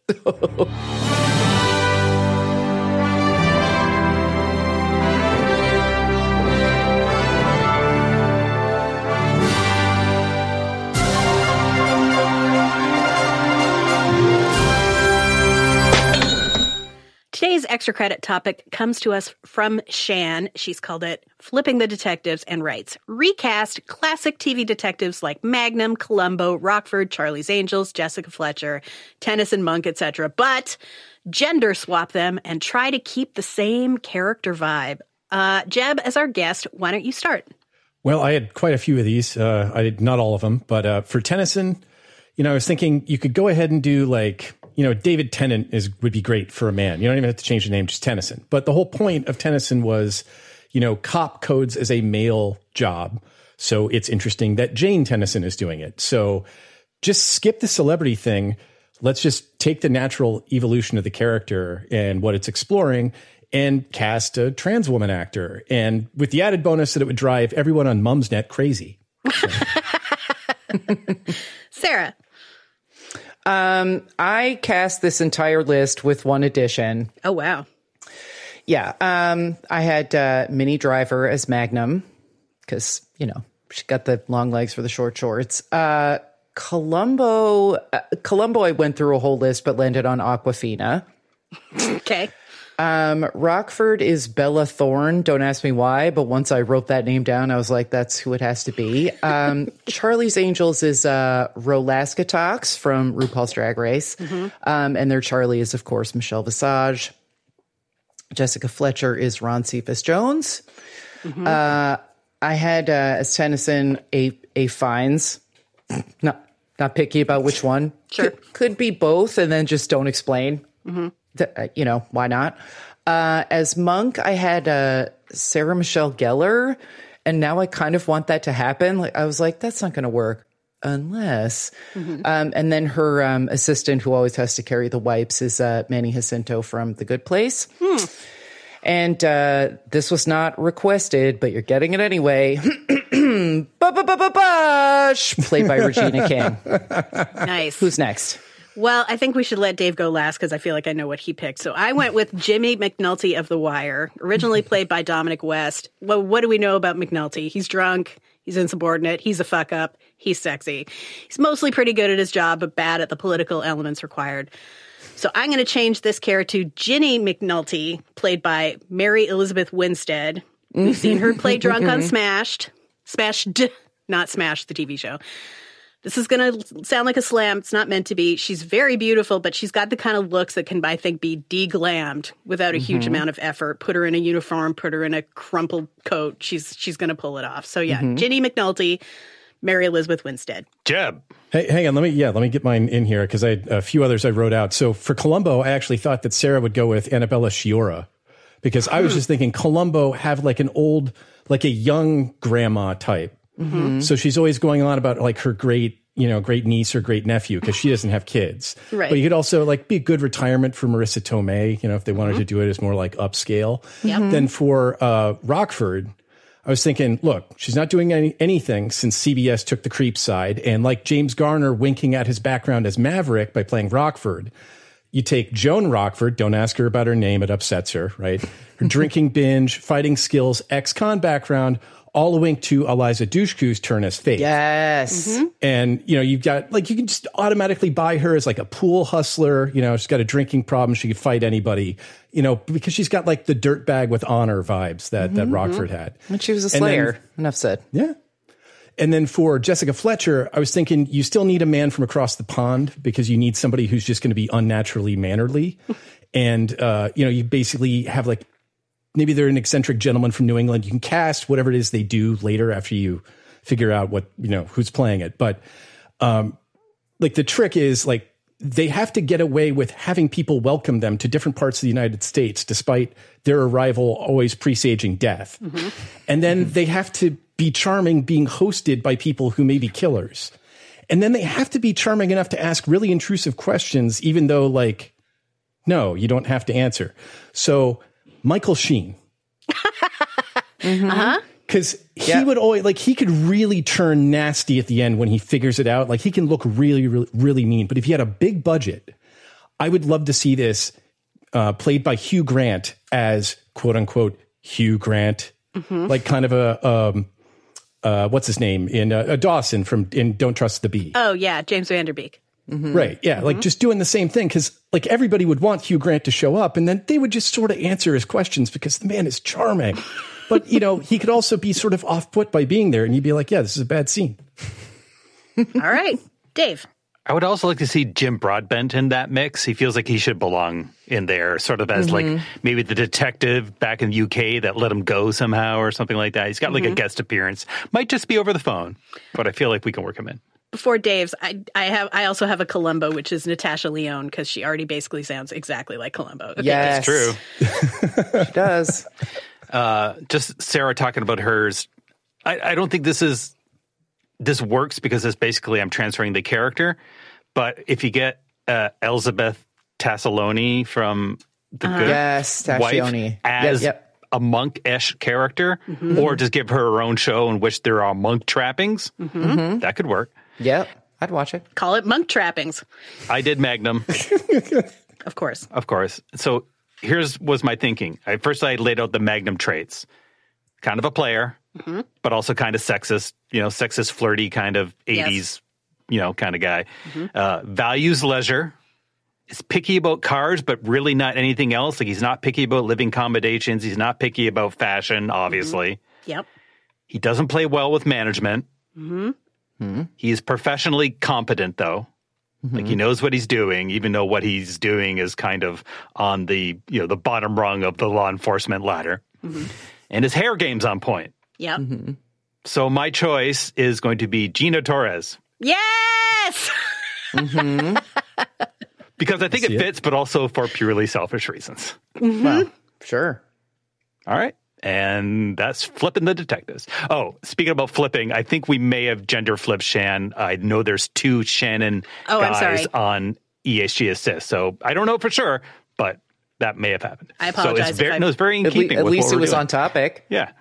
Today's extra credit topic comes to us from Shan. She's called it Flipping the Detectives and writes, recast classic TV detectives like Magnum, Columbo, Rockford, Charlie's Angels, Jessica Fletcher, Tennyson, Monk, etc., but gender swap them and try to keep the same character vibe. Jeb, as our guest, why don't you start? Well, I had quite a few of these. I did not all of them, but for Tennyson, I was thinking you could go ahead and do like, David Tennant would be great for a man. You don't even have to change the name, just Tennyson. But the whole point of Tennyson was, cop codes as a male job. So it's interesting that Jane Tennyson is doing it. So just skip the celebrity thing. Let's just take the natural evolution of the character and what it's exploring and cast a trans woman actor. And with the added bonus that it would drive everyone on Mumsnet crazy. So. Sarah. I cast this entire list with one addition. Oh, wow. Yeah. I had Minnie Driver as Magnum because, she got the long legs for the short shorts. Columbo, I went through a whole list but landed on Awkwafina. Okay. Rockford is Bella Thorne. Don't ask me why, but once I wrote that name down, I was like, that's who it has to be. Charlie's Angels is Rolaska Talks from RuPaul's Drag Race. Mm-hmm. And their Charlie is, of course, Michelle Visage. Jessica Fletcher is Ron Cephas Jones. Mm-hmm. I had as Tennyson A. Fiennes. Not picky about which one. Sure. Could be both, and then just don't explain. Mm-hmm. Why not? As Monk, I had Sarah Michelle Gellar, and now I kind of want that to happen. Like, I was like, that's not going to work unless. Mm-hmm. And then her assistant, who always has to carry the wipes, is Manny Jacinto from The Good Place. And this was not requested, but you're getting it anyway. Bush, played by Regina King. Nice. Who's next? Well, I think we should let Dave go last because I feel like I know what he picked. So I went with Jimmy McNulty of The Wire, originally played by Dominic West. Well, what do we know about McNulty? He's drunk. He's insubordinate. He's a fuck up. He's sexy. He's mostly pretty good at his job, but bad at the political elements required. So I'm going to change this character to Ginny McNulty, played by Mary Elizabeth Winstead. We've seen her play drunk on Smashed, not Smash, the TV show. This is going to sound like a slam. It's not meant to be. She's very beautiful, but she's got the kind of looks that can, I think, be de-glammed without a huge amount of effort. Put her in a uniform, put her in a crumpled coat. She's going to pull it off. So yeah, Ginny McNulty, Mary Elizabeth Winstead. Jeb. Hey, hang on. Let me get mine in here because I had a few others I wrote out. So for Columbo, I actually thought that Sarah would go with Annabella Sciorra because I was just thinking Columbo have like a young grandma type. So she's always going on about like her great niece or great nephew because she doesn't have kids. Right. But you could also like be a good retirement for Marissa Tomei, if they wanted to do it as more like upscale. Then for Rockford, I was thinking, look, she's not doing anything since CBS took the creep side. And like James Garner winking at his background as Maverick by playing Rockford, you take Joan Rockford, don't ask her about her name, it upsets her, right? Her drinking binge, fighting skills, ex-con background, all a wink to Eliza Dushku's turn as Faith. Yes. And, you've got, like, you can just automatically buy her as like a pool hustler. She's got a drinking problem. She could fight anybody, because she's got like the dirtbag with honor vibes that Rockford had. And she was a slayer. Enough said. Yeah. And then for Jessica Fletcher, I was thinking you still need a man from across the pond because you need somebody who's just going to be unnaturally mannerly. And, you basically have like, maybe they're an eccentric gentleman from New England. You can cast whatever it is they do later after you figure out what, who's playing it. But like the trick is like they have to get away with having people welcome them to different parts of the United States, despite their arrival always presaging death. And then they have to be charming being hosted by people who may be killers. And then they have to be charming enough to ask really intrusive questions, even though like, no, you don't have to answer. So Michael Sheen. Because he would always, like, he could really turn nasty at the end when he figures it out. Like, he can look really, really, really mean. But if he had a big budget, I would love to see this played by Hugh Grant as, quote unquote, Hugh Grant. Like, kind of a, what's his name? In Dawson in Don't Trust the Bee. Oh, yeah, James Van Der Beek. Right. Yeah. Like just doing the same thing because like everybody would want Hugh Grant to show up and then they would just sort of answer his questions because the man is charming. But, he could also be sort of off-put by being there and you'd be like, yeah, this is a bad scene. All right. Dave. I would also like to see Jim Broadbent in that mix. He feels like he should belong in there, sort of as like maybe the detective back in the UK that let him go somehow or something like that. He's got like a guest appearance. Might just be over the phone, but I feel like we can work him in. Before Dave's, I also have a Columbo, which is Natasha Lyonne, because she already basically sounds exactly like Columbo. Okay, yes. It's true. She does. Just Sarah talking about hers. I don't think this works because it's basically I'm transferring the character. But if you get Elizabeth Tassaloni from The Good Wife as a monk-ish character, or just give her her own show in which there are monk trappings, that could work. Yep, I'd watch it. Call it monk trappings. I did Magnum. Of course. Of course. So was my thinking. First I laid out the Magnum traits. Kind of a player, but also kind of sexist, sexist, flirty kind of 80s, kind of guy. Values leisure. Is picky about cars, but really not anything else. Like he's not picky about living accommodations. He's not picky about fashion, obviously. Yep. He doesn't play well with management. He is professionally competent, though. Like he knows what he's doing, even though what he's doing is kind of on the the bottom rung of the law enforcement ladder. And his hair game's on point. Yep. So my choice is going to be Gina Torres. Yes. Because I think it fits, but also for purely selfish reasons. Well, sure. All right. And that's flipping the detectives. Oh, speaking about flipping, I think we may have gender flipped Shan. I know there's 2 Shannon guys on EHG Assist. So I don't know for sure, but that may have happened. I apologize. So it's very in keeping with what we're doing. At least it was on topic. Yeah.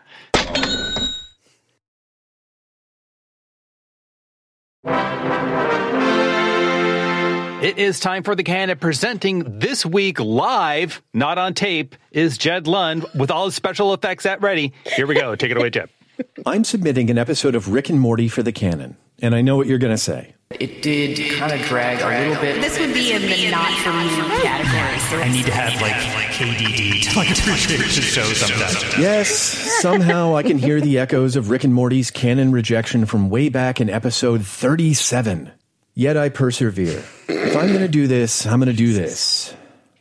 It is time for the Canon. Presenting this week live, not on tape, is Jed Lund with all his special effects at ready. Here we go. Take it away, Jed. I'm submitting an episode of Rick and Morty for the Canon, and I know what you're going to say. It did kind of drag a little bit. This would be in the not for me category. I need to have KDD to appreciate the show sometimes. Yes, somehow I can hear the echoes of Rick and Morty's canon rejection from way back in episode 37. Yet I persevere. If I'm going to do this, I'm going to do this.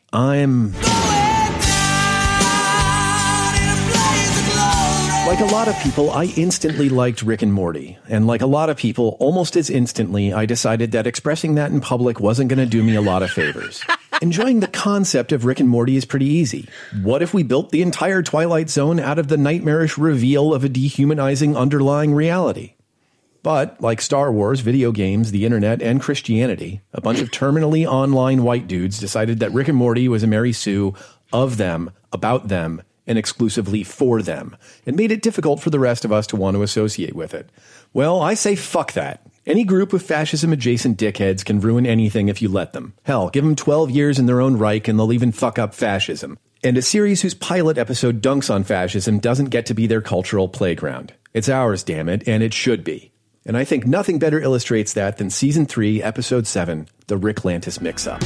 Like a lot of people, I instantly liked Rick and Morty. And like a lot of people, almost as instantly, I decided that expressing that in public wasn't going to do me a lot of favors. Enjoying the concept of Rick and Morty is pretty easy. What if we built the entire Twilight Zone out of the nightmarish reveal of a dehumanizing underlying reality? But, like Star Wars, video games, the internet, and Christianity, a bunch of terminally online white dudes decided that Rick and Morty was a Mary Sue of them, about them, and exclusively for them, and made it difficult for the rest of us to want to associate with it. Well, I say fuck that. Any group of fascism-adjacent dickheads can ruin anything if you let them. Hell, give them 12 years in their own Reich and they'll even fuck up fascism. And a series whose pilot episode dunks on fascism doesn't get to be their cultural playground. It's ours, damn it, and it should be. And I think nothing better illustrates that than Season 3, Episode 7, The Rick Lantis Mix-Up.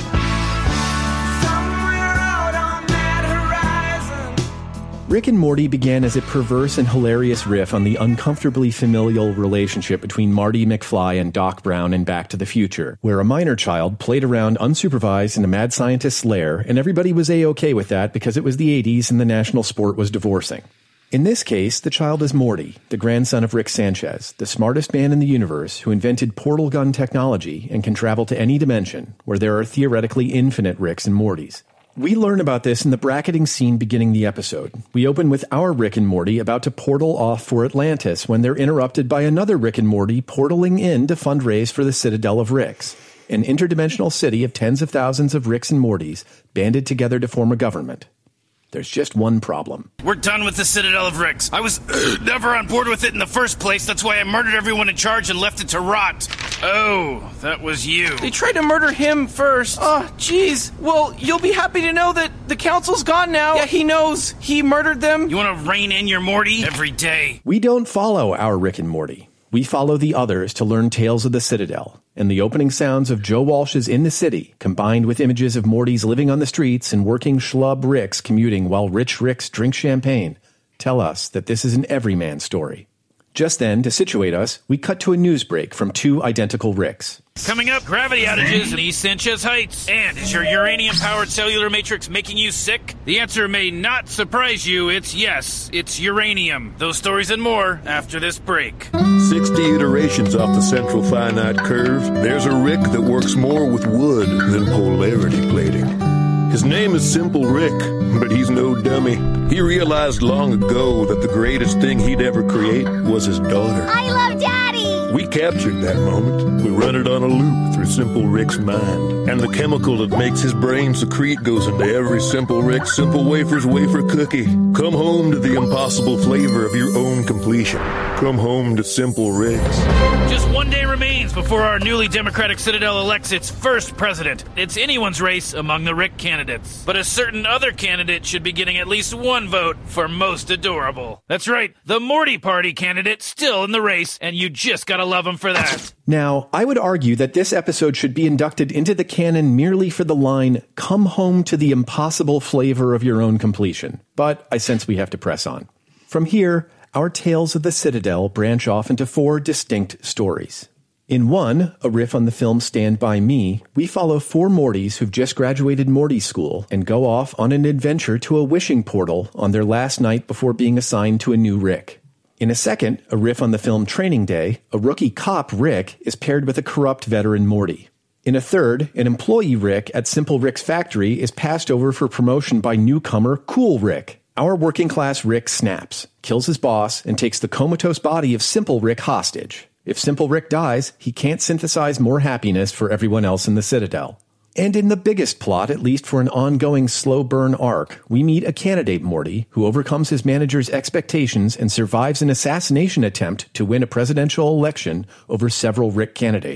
Rick and Morty began as a perverse and hilarious riff on the uncomfortably familial relationship between Marty McFly and Doc Brown in Back to the Future, where a minor child played around unsupervised in a mad scientist's lair, and everybody was A-okay with that because it was the 80s and the national sport was divorcing. In this case, the child is Morty, the grandson of Rick Sanchez, the smartest man in the universe who invented portal gun technology and can travel to any dimension where there are theoretically infinite Ricks and Mortys. We learn about this in the bracketing scene beginning the episode. We open with our Rick and Morty about to portal off for Atlantis when they're interrupted by another Rick and Morty portaling in to fundraise for the Citadel of Ricks, an interdimensional city of tens of thousands of Ricks and Mortys banded together to form a government. There's just one problem. We're done with the Citadel of Ricks. I was never on board with it in the first place. That's why I murdered everyone in charge and left it to rot. Oh, that was you. They tried to murder him first. Oh, jeez. Well, you'll be happy to know that the council's gone now. Yeah, he knows. He murdered them. You want to rein in your Morty every day? We don't follow our Rick and Morty. We follow the others to learn tales of the Citadel, and the opening sounds of Joe Walsh's In the City, combined with images of Mortys living on the streets and working schlub Ricks commuting while rich Ricks drink champagne, tell us that this is an everyman story. Just then, to situate us, we cut to a news break from two identical Ricks. Coming up, gravity outages in East Sanchez Heights. And is your uranium-powered cellular matrix making you sick? The answer may not surprise you. It's yes. It's uranium. Those stories and more after this break. 60 iterations off the central finite curve. There's a Rick that works more with wood than polarity plating. His name is Simple Rick, but he's no dummy. He realized long ago that the greatest thing he'd ever create was his daughter. I love Daddy! We captured that moment. We run it on a loop through Simple Rick's mind. And the chemical that makes his brain secrete goes into every Simple Rick Simple Wafers wafer cookie. Come home to the impossible flavor of your own completion. Come home to Simple Ricks. Just one day remains before our newly Democratic Citadel elects its first president. It's anyone's race among the Rick candidates. But a certain other candidate should be getting at least one vote for most adorable. That's right, the Morty Party candidate still in the race, and you just gotta love him for that. Now, I would argue that this episode should be inducted into the canon merely for the line, "Come home to the impossible flavor of your own completion." But I sense we have to press on. From here, our tales of the Citadel branch off into four distinct stories. In one, a riff on the film Stand By Me, we follow four Mortys who've just graduated Morty school and go off on an adventure to a wishing portal on their last night before being assigned to a new Rick. In a second, a riff on the film Training Day, a rookie cop, Rick, is paired with a corrupt veteran Morty. In a third, an employee Rick at Simple Rick's factory is passed over for promotion by newcomer Cool Rick. Our working-class Rick snaps, kills his boss, and takes the comatose body of Simple Rick hostage. If Simple Rick dies, he can't synthesize more happiness for everyone else in the Citadel. And in the biggest plot, at least for an ongoing slow burn arc, we meet a candidate Morty who overcomes his manager's expectations and survives an assassination attempt to win a presidential election over several Rick candidates,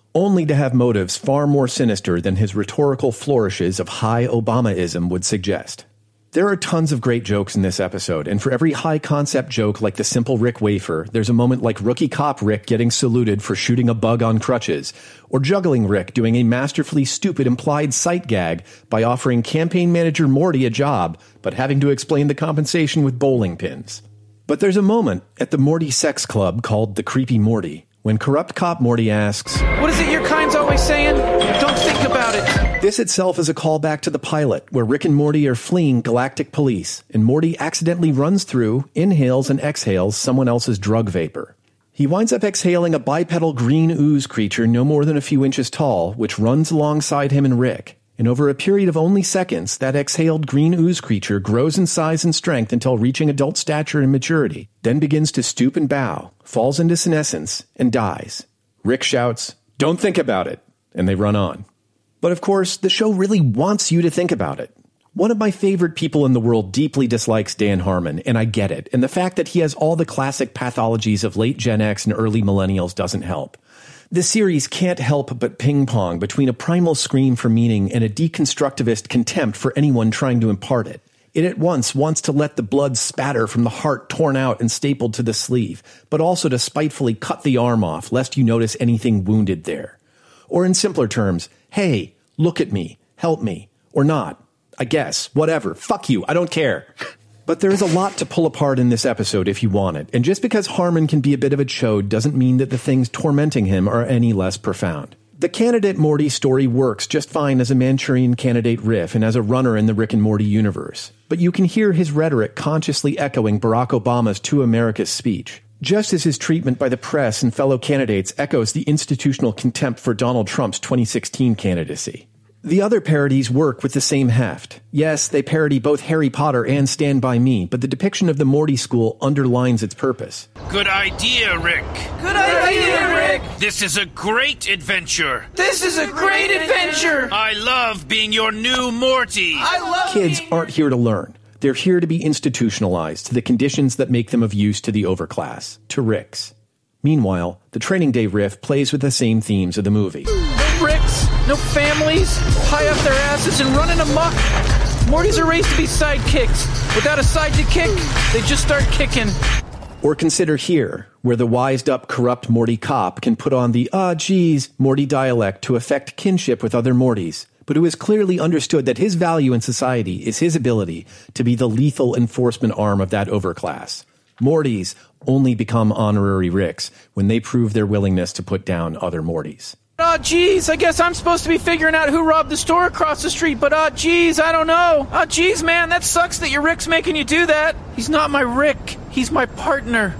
only to have motives far more sinister than his rhetorical flourishes of high Obamaism would suggest. There are tons of great jokes in this episode, and for every high-concept joke like the simple Rick wafer, there's a moment like rookie cop Rick getting saluted for shooting a bug on crutches, or juggling Rick doing a masterfully stupid implied sight gag by offering campaign manager Morty a job, but having to explain the compensation with bowling pins. But there's a moment at the Morty sex club called the Creepy Morty, when corrupt cop Morty asks, "What is it your kind's always saying? Don't think about it." This itself is a callback to the pilot, where Rick and Morty are fleeing galactic police, and Morty accidentally runs through, inhales, and exhales someone else's drug vapor. He winds up exhaling a bipedal green ooze creature no more than a few inches tall, which runs alongside him and Rick. And over a period of only seconds, that exhaled green ooze creature grows in size and strength until reaching adult stature and maturity, then begins to stoop and bow, falls into senescence, and dies. Rick shouts, "Don't think about it," and they run on. But of course, the show really wants you to think about it. One of my favorite people in the world deeply dislikes Dan Harmon, and I get it, and the fact that he has all the classic pathologies of late Gen X and early millennials doesn't help. This series can't help but ping-pong between a primal scream for meaning and a deconstructivist contempt for anyone trying to impart it. It at once wants to let the blood spatter from the heart torn out and stapled to the sleeve, but also to spitefully cut the arm off, lest you notice anything wounded there. Or in simpler terms, hey, look at me, help me, or not. I guess, whatever, fuck you, I don't care. But there is a lot to pull apart in this episode if you want it, and just because Harmon can be a bit of a chode doesn't mean that the things tormenting him are any less profound. The Candidate Morty story works just fine as a Manchurian Candidate riff and as a runner in the Rick and Morty universe, but you can hear his rhetoric consciously echoing Barack Obama's To America's speech, just as his treatment by the press and fellow candidates echoes the institutional contempt for Donald Trump's 2016 candidacy. The other parodies work with the same heft. Yes, they parody both Harry Potter and Stand By Me, but the depiction of the Morty school underlines its purpose. Good idea, Rick. Good idea, Rick. This is a great adventure. This is a great adventure. I love being your new Morty. Kids aren't here to learn. They're here to be institutionalized to the conditions that make them of use to the overclass, to Ricks. Meanwhile, the Training Day riff plays with the same themes of the movie. No Ricks, no families, high up their asses and running amok. Mortys are raised to be sidekicks. Without a side to kick, they just start kicking. Or consider here, where the wised-up, corrupt Morty cop can put on the geez Morty dialect to affect kinship with other Mortys, but who has clearly understood that his value in society is his ability to be the lethal enforcement arm of that overclass. Mortys only become honorary Ricks when they prove their willingness to put down other Mortys. Geez, I guess I'm supposed to be figuring out who robbed the store across the street, but geez, I don't know. Geez, man, that sucks that your Rick's making you do that. He's not my Rick. He's my partner.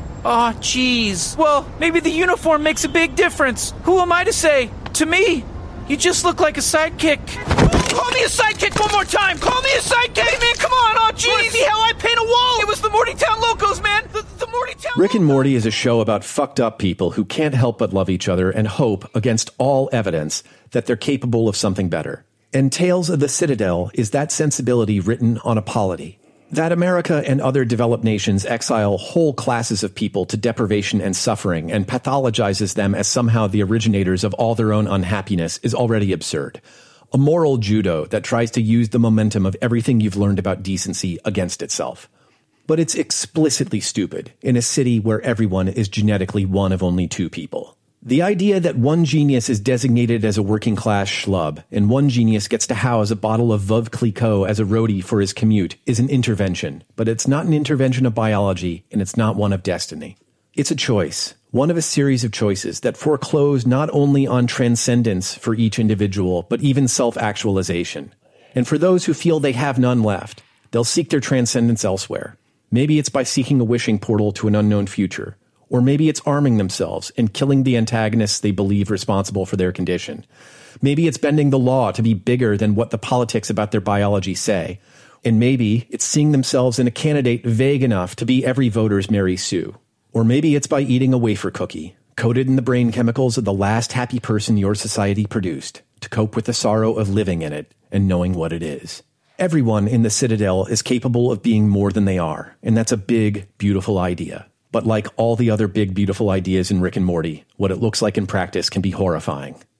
Geez. Well, maybe the uniform makes a big difference. Who am I to say? To me, you just look like a sidekick. Call me a sidekick one more time. Call me a sidekick. Hey, man, come on. Geez, see how I paint a wall. It was the Mortytown Locos, man. The Mortytown Rick and Morty is a show about fucked up people who can't help but love each other and hope, against all evidence, that they're capable of something better. And Tales of the Citadel is that sensibility written on a polity. That America and other developed nations exile whole classes of people to deprivation and suffering and pathologizes them as somehow the originators of all their own unhappiness is already absurd. A moral judo that tries to use the momentum of everything you've learned about decency against itself. But it's explicitly stupid in a city where everyone is genetically one of only two people. The idea that one genius is designated as a working-class schlub and one genius gets to house a bottle of Veuve Clicquot as a roadie for his commute is an intervention, but it's not an intervention of biology, and it's not one of destiny. It's a choice, one of a series of choices that foreclose not only on transcendence for each individual, but even self-actualization. And for those who feel they have none left, they'll seek their transcendence elsewhere. Maybe it's by seeking a wishing portal to an unknown future. Or maybe it's arming themselves and killing the antagonists they believe responsible for their condition. Maybe it's bending the law to be bigger than what the politics about their biology say. And maybe it's seeing themselves in a candidate vague enough to be every voter's Mary Sue. Or maybe it's by eating a wafer cookie, coated in the brain chemicals of the last happy person your society produced, to cope with the sorrow of living in it and knowing what it is. Everyone in the Citadel is capable of being more than they are, and that's a big, beautiful idea. But like all the other big, beautiful ideas in Rick and Morty, what it looks like in practice can be horrifying.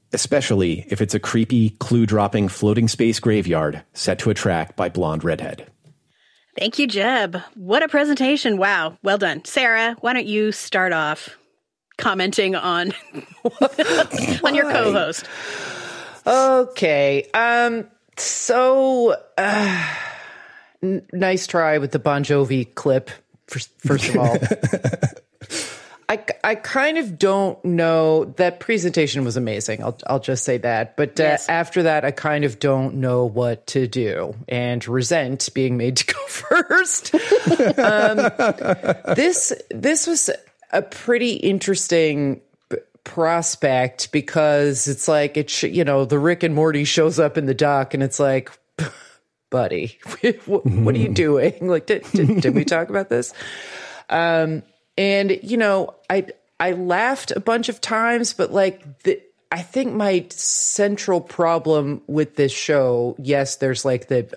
especially if it's a creepy, clue-dropping floating space graveyard set to a track by Blonde Redhead. Thank you, Jeb. What a presentation. Wow. Well done. Sarah, why don't you start off commenting on on your co-host? Okay. Nice try with the Bon Jovi clip, first of all. I kind of don't know. That presentation was amazing. I'll just say that. But Yes. after that, I kind of don't know what to do and resent being made to go first. This was a pretty interesting prospect because it's like the Rick and Morty shows up in the dock and it's like, buddy, what are you doing? Like, did we talk about this? And, I laughed a bunch of times, but I think my central problem with this show, yes, there's like the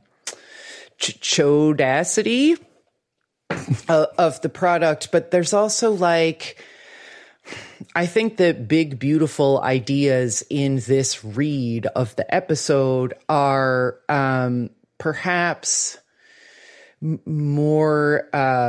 chodacity of the product, but there's also I think the big, beautiful ideas in this read of the episode are perhaps more...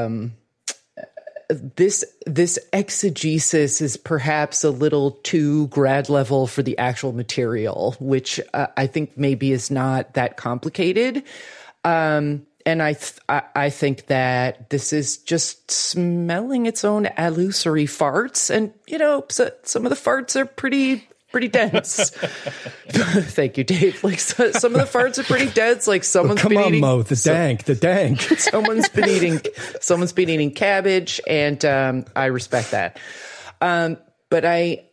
This exegesis is perhaps a little too grad level for the actual material, which I think maybe is not that complicated. And I think that this is just smelling its own illusory farts, and some of the farts are pretty dense. Thank you, Dave. Some of the farts are pretty dense. Someone's been eating. Mo, the dank. Someone's been eating cabbage, and I respect that. But I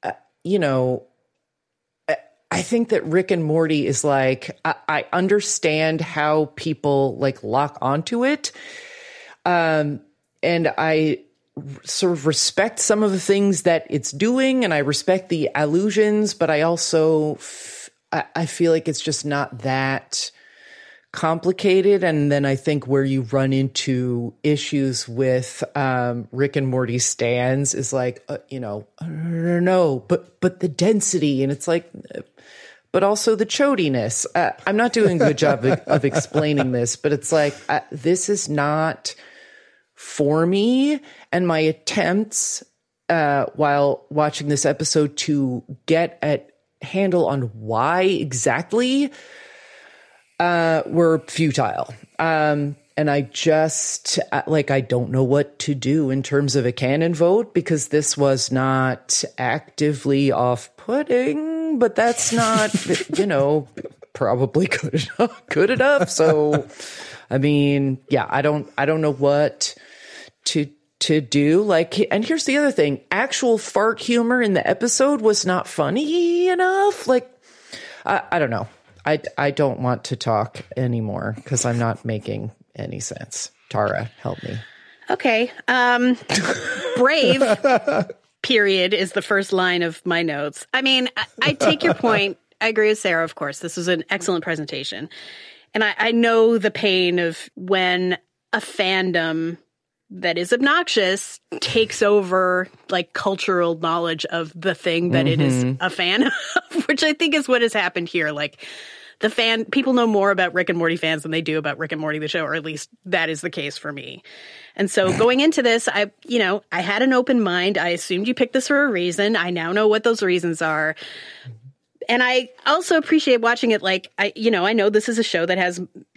think that Rick and Morty is I understand how people lock onto it, and I sort of respect some of the things that it's doing, and I respect the allusions, but I also I feel like it's just not that complicated. And then I think where you run into issues with Rick and Morty stands is no, but the density, and it's but also the chodiness. I'm not doing a good job of explaining this, but it's this is not for me, and my attempts while watching this episode to get a handle on why exactly were futile. And I just I don't know what to do in terms of a canon vote, because this was not actively off-putting, but that's not probably good enough. So I mean, yeah, I don't know what to do. And here's the other thing: actual fart humor in the episode was not funny enough. I don't know. I don't want to talk anymore because I'm not making any sense. Tara, help me. Okay. Brave, period, is the first line of my notes. I mean, I take your point. I agree with Sarah, of course. This was an excellent presentation. And I know the pain of when a fandom that is obnoxious takes over cultural knowledge of the thing that it is a fan of, which I think is what has happened here. People know more about Rick and Morty fans than they do about Rick and Morty the show, or at least that is the case for me. And so going into this, I had an open mind. I assumed you picked this for a reason. I now know what those reasons are. And I also appreciate watching it. I know this is a show that has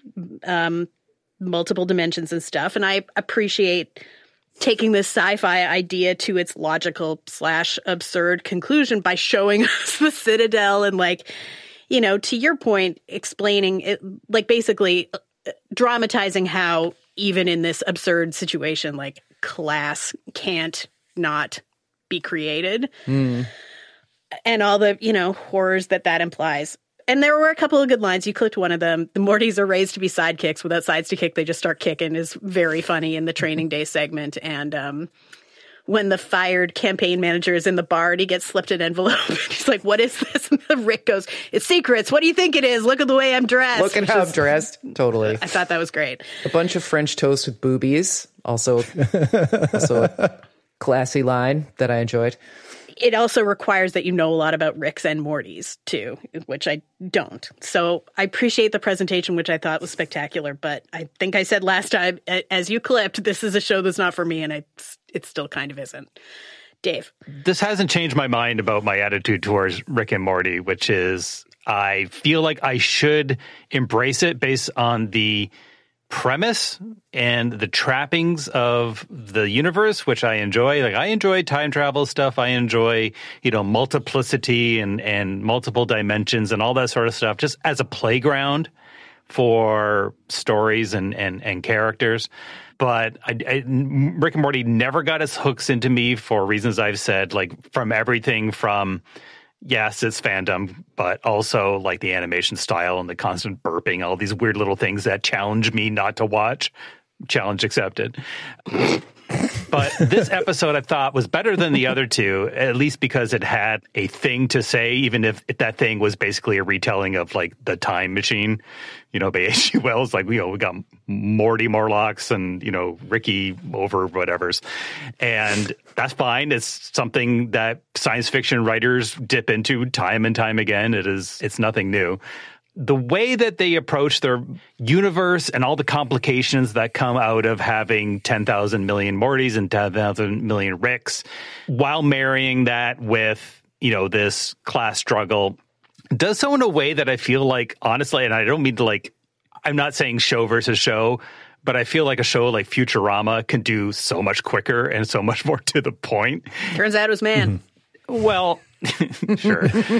multiple dimensions and stuff, and I appreciate taking this sci-fi idea to its logical / absurd conclusion by showing us the Citadel and to your point, explaining it, basically dramatizing how even in this absurd situation, class can't not be created, and all the horrors that implies. And there were a couple of good lines. You clicked one of them. The Mortys are raised to be sidekicks. Without sides to kick, they just start kicking is very funny in the training day segment. And when the fired campaign manager is in the bar and he gets slipped an envelope, and he's like, "What is this?" And Rick goes, "It's secrets. What do you think it is? Look at the way I'm dressed." Look at how I'm dressed. Totally. I thought that was great. A bunch of French toast with boobies. Also a classy line that I enjoyed. It also requires that you know a lot about Rick's and Morty's, too, which I don't. So I appreciate the presentation, which I thought was spectacular. But I think I said last time, as you clipped, this is a show that's not for me, and it still kind of isn't. Dave. This hasn't changed my mind about my attitude towards Rick and Morty, which is I feel like I should embrace it based on the premise and the trappings of the universe, which I enjoy. Like, I enjoy time travel stuff. I enjoy, multiplicity and multiple dimensions and all that sort of stuff, just as a playground for stories and characters. But Rick and Morty never got its hooks into me for reasons I've said, like from everything from, yes, it's fandom, but also like the animation style and the constant burping, all these weird little things that challenge me not to watch. Challenge accepted. But this episode I thought was better than the other two, at least because it had a thing to say, even if that thing was basically a retelling of like The Time Machine, by H.G. Wells. Like, we got Morty Morlocks and, Ricky over whatevers. And that's fine. It's something that science fiction writers dip into time and time again. It's nothing new. The way that they approach their universe and all the complications that come out of having 10,000 million Mortys and 10,000 million Ricks, while marrying that with, this class struggle, does so in a way that I feel like, honestly, and I don't mean to I'm not saying show versus show, but I feel like a show like Futurama can do so much quicker and so much more to the point. Turns out it was man. Well, sure.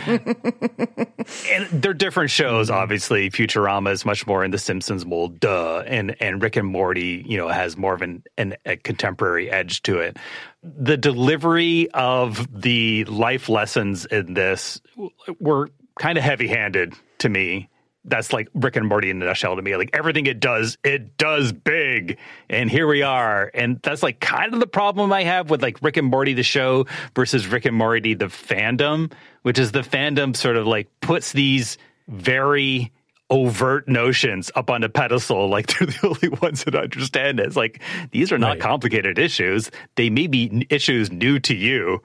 And they're different shows, obviously. Futurama is much more in the Simpsons mold, duh. And Rick and Morty, has more of a contemporary edge to it. The delivery of the life lessons in this were kind of heavy-handed to me. That's like Rick and Morty in a nutshell to me. Like, everything it does big. And here we are. And that's like kind of the problem I have with like Rick and Morty, the show, versus Rick and Morty, the fandom, which is the fandom sort of like puts these very overt notions up on a pedestal. Like, they're the only ones that understand it. It's like, these are not complicated issues. They may be issues new to you,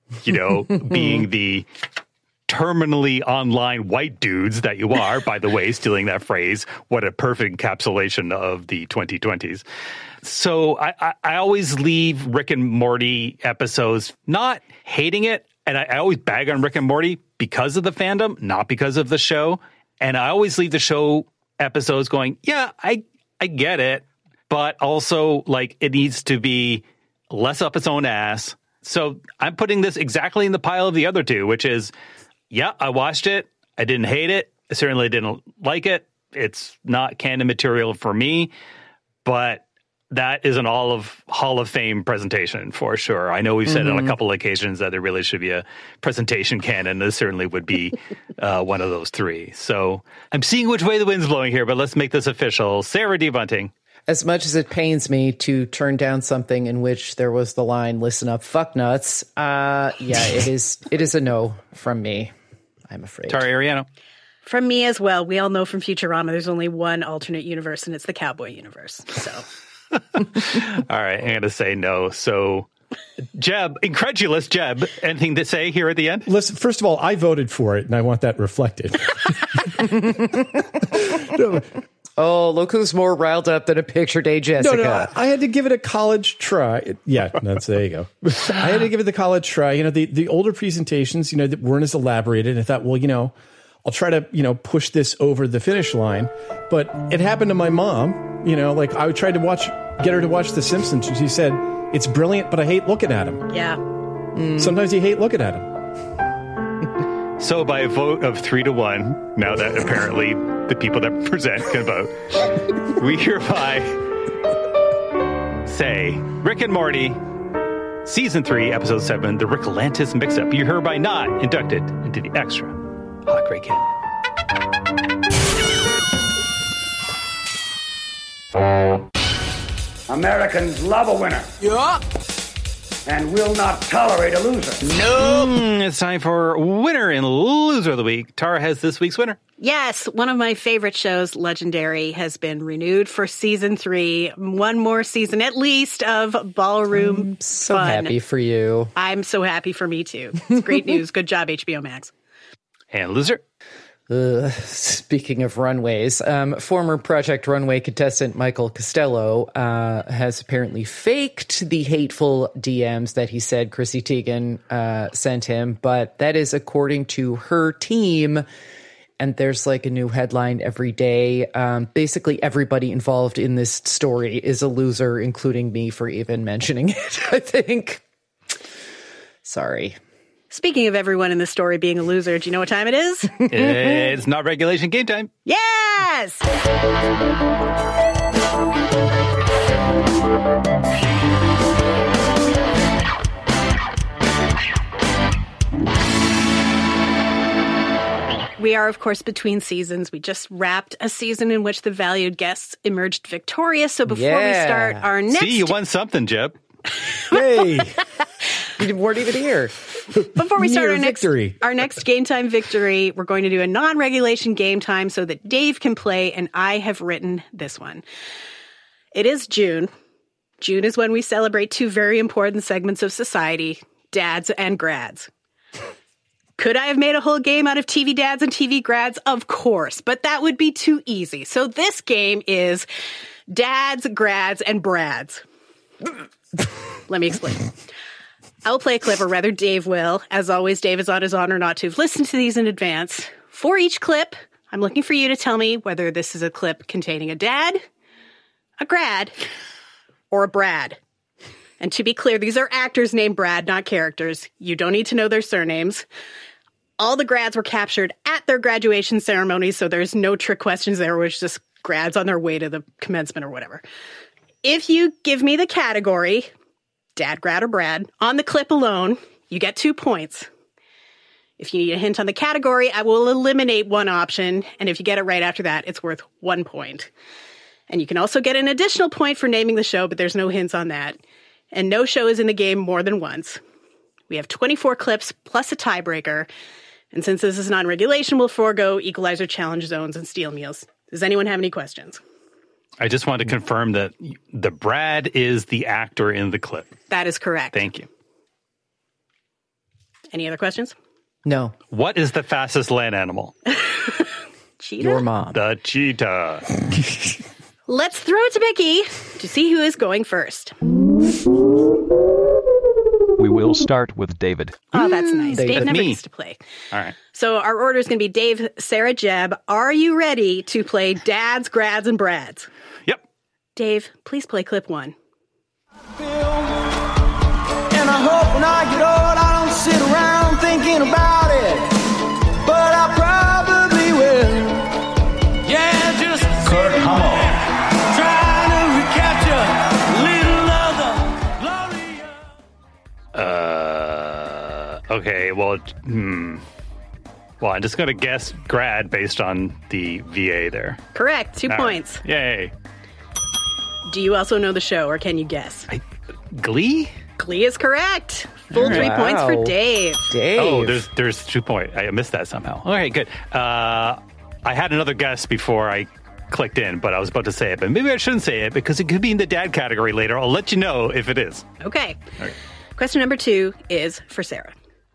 being the terminally online white dudes that you are, by the way, stealing that phrase. What a perfect encapsulation of the 2020s. So I always leave Rick and Morty episodes not hating it. And I always bag on Rick and Morty because of the fandom, not because of the show. And I always leave the show episodes going, yeah, I get it. But also, like, it needs to be less up its own ass. So I'm putting this exactly in the pile of the other two, which is, yeah, I watched it. I didn't hate it. I certainly didn't like it. It's not canon material for me, but that is an Hall of Fame presentation for sure. I know we've said on a couple of occasions that there really should be a presentation canon. This certainly would be one of those three. So I'm seeing which way the wind's blowing here, but let's make this official. Sarah D. Bunting. As much as it pains me to turn down something in which there was the line, listen up, fuck nuts. It is a no from me, I'm afraid. Tara Ariano. From me as well. We all know from Futurama there's only one alternate universe, and it's the cowboy universe. So, all right, I'm going to say no. So, Jeb, incredulous Jeb, anything to say here at the end? Listen, first of all, I voted for it, and I want that reflected. Oh, look who's more riled up than a picture day, Jessica. No, I had to give it a college try. Yeah, there you go. I had to give it the college try. The older presentations, that weren't as elaborated. I thought, well, I'll try to, push this over the finish line. But it happened to my mom. I tried to get her to watch The Simpsons, and she said, it's brilliant, but I hate looking at him. Yeah. Sometimes you hate looking at him. So by a vote of 3-1, now that apparently the people that present can vote, we hereby say Rick and Morty, Season 3, Episode 7, The Rick Atlantis Mix-Up. You're hereby not inducted into the extra Hot Great Canon. Americans love a winner. Yeah. and will not tolerate a loser. It's time for Winner and Loser of the Week. Tara has this week's winner. Yes, one of my favorite shows, Legendary, has been renewed for season 3. One more season at least of ballroom So fun. happy for you. I'm so happy for me too. It's great news. Good job, HBO Max. And Loser. Speaking of runways, former Project Runway contestant Michael Costello has apparently faked the hateful DMs that he said Chrissy Teigen sent him, but that is according to her team. And there's like a new headline every day. Basically, everybody involved in this story is a loser, including me for even mentioning it, I think. Sorry. Speaking of everyone in the story being a loser, do you know what time it is? It's not regulation game time. Yes! We are, of course, between seasons. We just wrapped a season in which the valued guests emerged victorious. So before we start our next... See, you won something, Jeb. Yay! You weren't even here. Before we start victory. our next Game Time victory, we're going to do a non-regulation Game Time so that Dave can play, and I have written this one. It is June. June is when we celebrate two very important segments of society, dads and grads. Could I have made a whole game out of TV dads and TV grads? Of course, but that would be too easy. So this game is dads, grads, and brads. Let me explain. I'll play a clip, or rather Dave will. As always, Dave is on his honor not to have listened to these in advance. For each clip, I'm looking for you to tell me whether this is a clip containing a dad, a grad, or a Brad. And to be clear, these are actors named Brad, not characters. You don't need to know their surnames. All the grads were captured at their graduation ceremonies, so there's no trick questions there, which just grads on their way to the commencement or whatever. If you give me the category, dad, grad, or Brad, on the clip alone, you get 2 points. If you need a hint on the category, I will eliminate one option, and if you get it right after that, it's worth 1 point. And you can also get an additional point for naming the show, but there's no hints on that. And no show is in the game more than once. We have 24 clips plus a tiebreaker. And since this is non-regulation, we'll forego equalizer challenge zones and steel meals. Does anyone have any questions? I just want to confirm that the Brad is the actor in the clip. That is correct. Thank you. Any other questions? No. What is the fastest land animal? Cheetah? Your mom. The cheetah. Let's throw it to Becky to see who is going first. We will start with David. Oh, that's nice. Dave never me. gets to play. All right. So our order is going to be Dave, Sarah, Jeb. Are you ready to play dads, grads, and brads? Yep. Dave, please play clip 1. And I hope when I get old I don't sit around thinking about it, but I probably will. Yeah, just Kurt Hummel trying to recapture a little of the glory. Okay, well, well, I'm just going to guess grad based on the VA there. Correct. 2 All points. right. Yay. Do you also know the show, or can you guess? Glee? Glee is correct. Full 3 points for Dave. Oh, there's 2 points. I missed that somehow. Okay, good. I had another guess before I clicked in, but I was about to say it. But maybe I shouldn't say it because it could be in the dad category later. I'll let you know if it is. Okay. Question number 2 is for Sarah.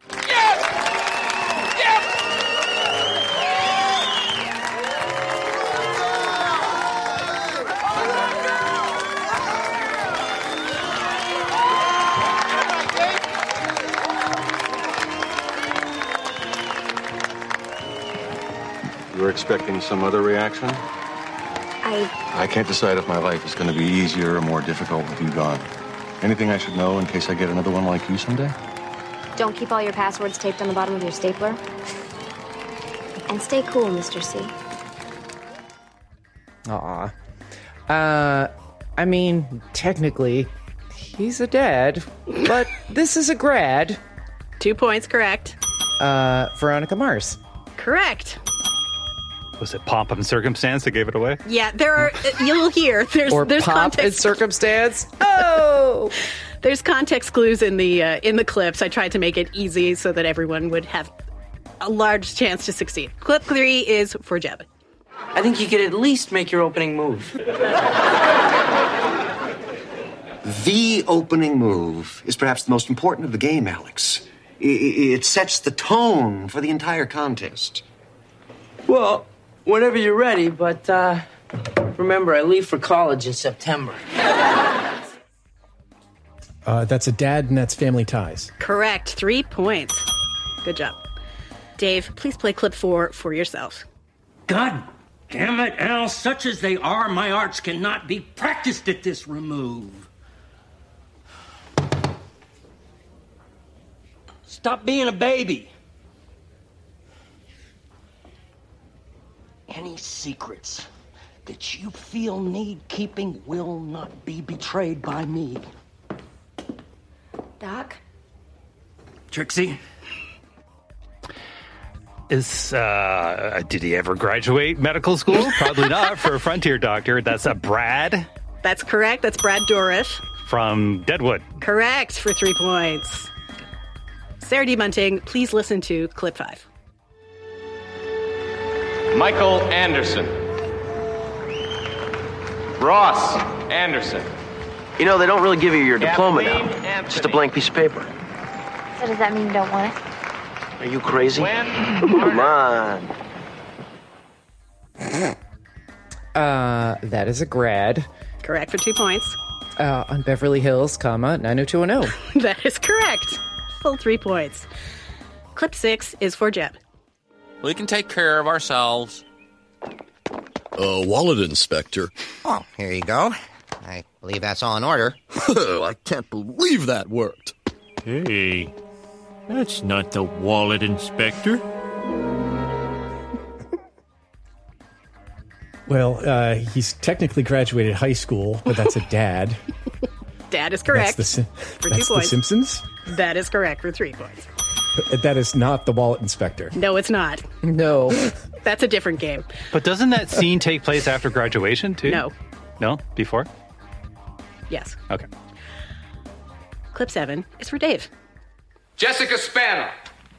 You were expecting some other reaction? I can't decide if my life is going to be easier or more difficult with you gone. Anything I should know in case I get another one like you someday? Don't keep all your passwords taped on the bottom of your stapler. And stay cool, Mr. C. Aw. I mean, technically, he's a dad, but this is a grad. 2 points, correct. Veronica Mars. Correct. Was it Pomp and Circumstance that gave it away? Yeah, there are, you'll hear, there's Pomp context. and Circumstance. Oh! There's context clues in the clips. I tried to make it easy so that everyone would have a large chance to succeed. Clip 3 is for Jeb. I think you could at least make your opening move. The opening move is perhaps the most important of the game, Alex. It sets the tone for the entire contest. Well, whenever you're ready, but remember, I leave for college in September. That's a dad, and that's Family Ties. Correct. 3 points. Good job. Dave, please play clip 4 for yourself. God damn it, Al. Such as they are, my arts cannot be practiced at this remove. Stop being a baby. Any secrets that you feel need keeping will not be betrayed by me. Doc? Trixie? Did he ever graduate medical school? Probably not for a frontier doctor. That's a Brad. That's correct. That's Brad Dourif. From Deadwood. Correct for 3 points. Sarah D. Bunting, please listen to clip 5. Michael Anderson. Ross Anderson. You know, they don't really give you your diploma now. Just a blank piece of paper. So does that mean you don't want it? Are you crazy? Come on. That is a grad. Correct for 2 points. On Beverly Hills, 90210. That is correct. Full 3 points. Clip 6 is for Jeb. We can take care of ourselves. Wallet inspector. Oh, here you go. I believe that's all in order. I can't believe that worked. Hey, that's not the wallet inspector. Well, he's technically graduated high school, but that's a dad. Dad is correct. That's for 2 The points. Simpsons? That is correct for 3 points. That is not the wallet inspector. No, it's not. No. That's a different game. But doesn't that scene take place after graduation, too? No. No? Before? Yes. Okay. Clip 7 is for Dave. Jessica Spano.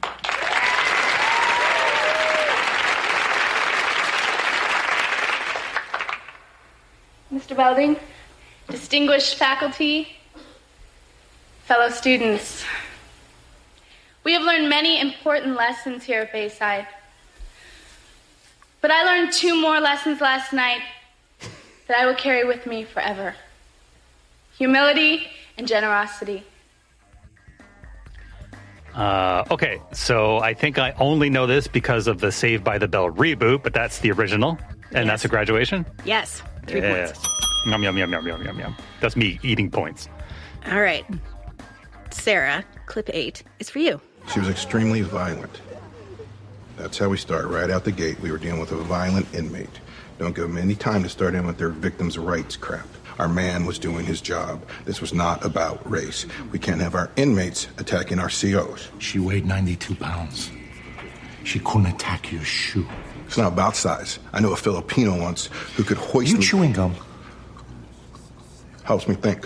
Mr. Belding, distinguished faculty, fellow students. We have learned many important lessons here at Bayside. But I learned 2 more lessons last night that I will carry with me forever. Humility and generosity. Okay, so I think I only know this because of the Saved by the Bell reboot, but that's the original, and that's a graduation? Yes. 3 points. Yum, yum, yum, yum, yum, yum, yum. That's me eating points. All right. Sarah, clip 8 is for you. She was extremely violent. That's how we start. Right out the gate, we were dealing with a violent inmate. Don't give them any time to start in with their victims' rights crap. Our man was doing his job. This was not about race. We can't have our inmates attacking our COs. She weighed 92 pounds. She couldn't attack your shoe. It's not about size. I know a Filipino once who could hoist me. Chewing gum helps me think.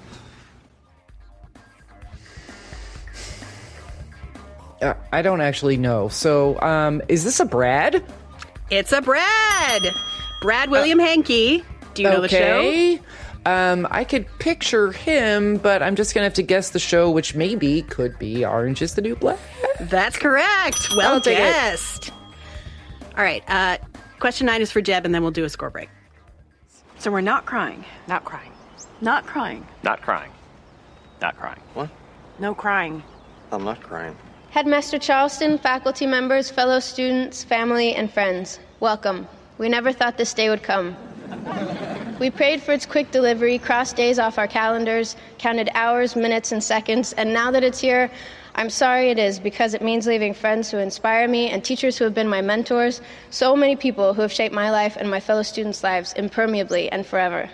I don't actually know. So, is this a Brad? It's a Brad. Brad William Hankey. Do you know the show? I could picture him, but I'm just going to have to guess the show, which maybe could be Orange is the New Black. That's correct. Well guessed. All right. Question 9 is for Jeb, and then we'll do a score break. So we're not crying. Not crying. Not crying. Not crying. Not crying. What? No crying. I'm not crying. Headmaster Charleston, faculty members, fellow students, family, and friends, welcome. We never thought this day would come. We prayed for its quick delivery, crossed days off our calendars, counted hours, minutes, and seconds, and now that it's here, I'm sorry it is, because it means leaving friends who inspire me and teachers who have been my mentors, so many people who have shaped my life and my fellow students' lives impermeably and forever.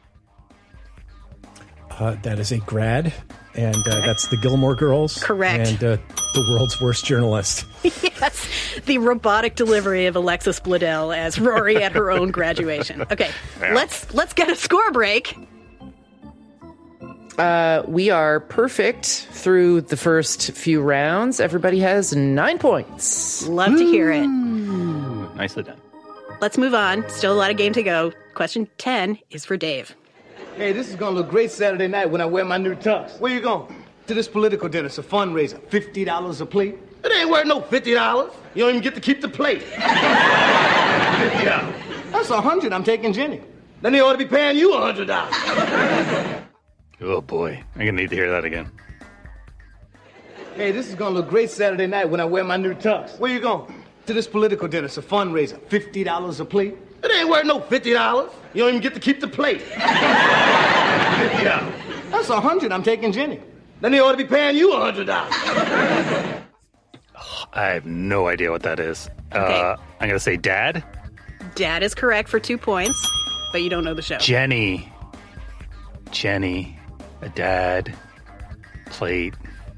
That is a grad, and that's the Gilmore Girls. Correct. And the world's worst journalist. Yes, the robotic delivery of Alexis Bledel as Rory at her own graduation. Okay, let's get a score break. We are perfect through the first few rounds. Everybody has 9 points. Love to hear it. Nicely done. Let's move on. Still a lot of game to go. Question 10 is for Dave. Hey, this is gonna look great Saturday night when I wear my new tux. Where you going? To this political dinner. It's a fundraiser. $50 a plate. It ain't worth no $50. You don't even get to keep the plate. $50. That's $100. I'm taking Jenny. Then they ought to be paying you $100. Oh, boy. I'm going to need to hear that again. Hey, this is gonna look great Saturday night when I wear my new tux. Where you going? To this political dinner. It's a fundraiser. $50 a plate. It ain't worth no $50. You don't even get to keep the plate. $50. That's $100. I'm taking Jenny. Then they ought to be paying you $100. I have no idea what that is. Okay. I'm going to say dad. Dad is correct for 2 points, but you don't know the show. Jenny, a dad, plate.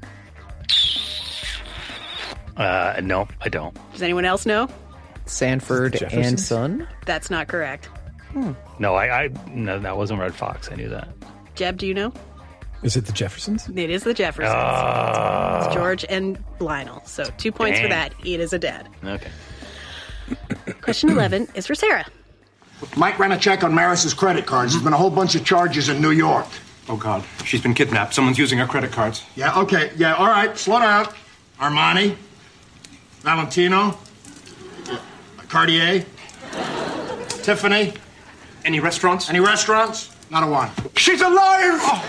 No, I don't. Does anyone else know? Sanford and Son? That's not correct. No, no, that wasn't Red Fox. I knew that. Jeb, do you know? Is it the Jeffersons? It is the Jeffersons. It's George and Lionel. So 2 points for that. It is a dad. Okay. Question 11 is for Sarah. Mike ran a check on Maris's credit cards. There's been a whole bunch of charges in New York. Oh, God. She's been kidnapped. Someone's using her credit cards. Yeah, okay. Yeah, all right. Slow down. Armani. Valentino. Cartier. Tiffany. Any restaurants? Any restaurants? Not a one. She's alive! Oh.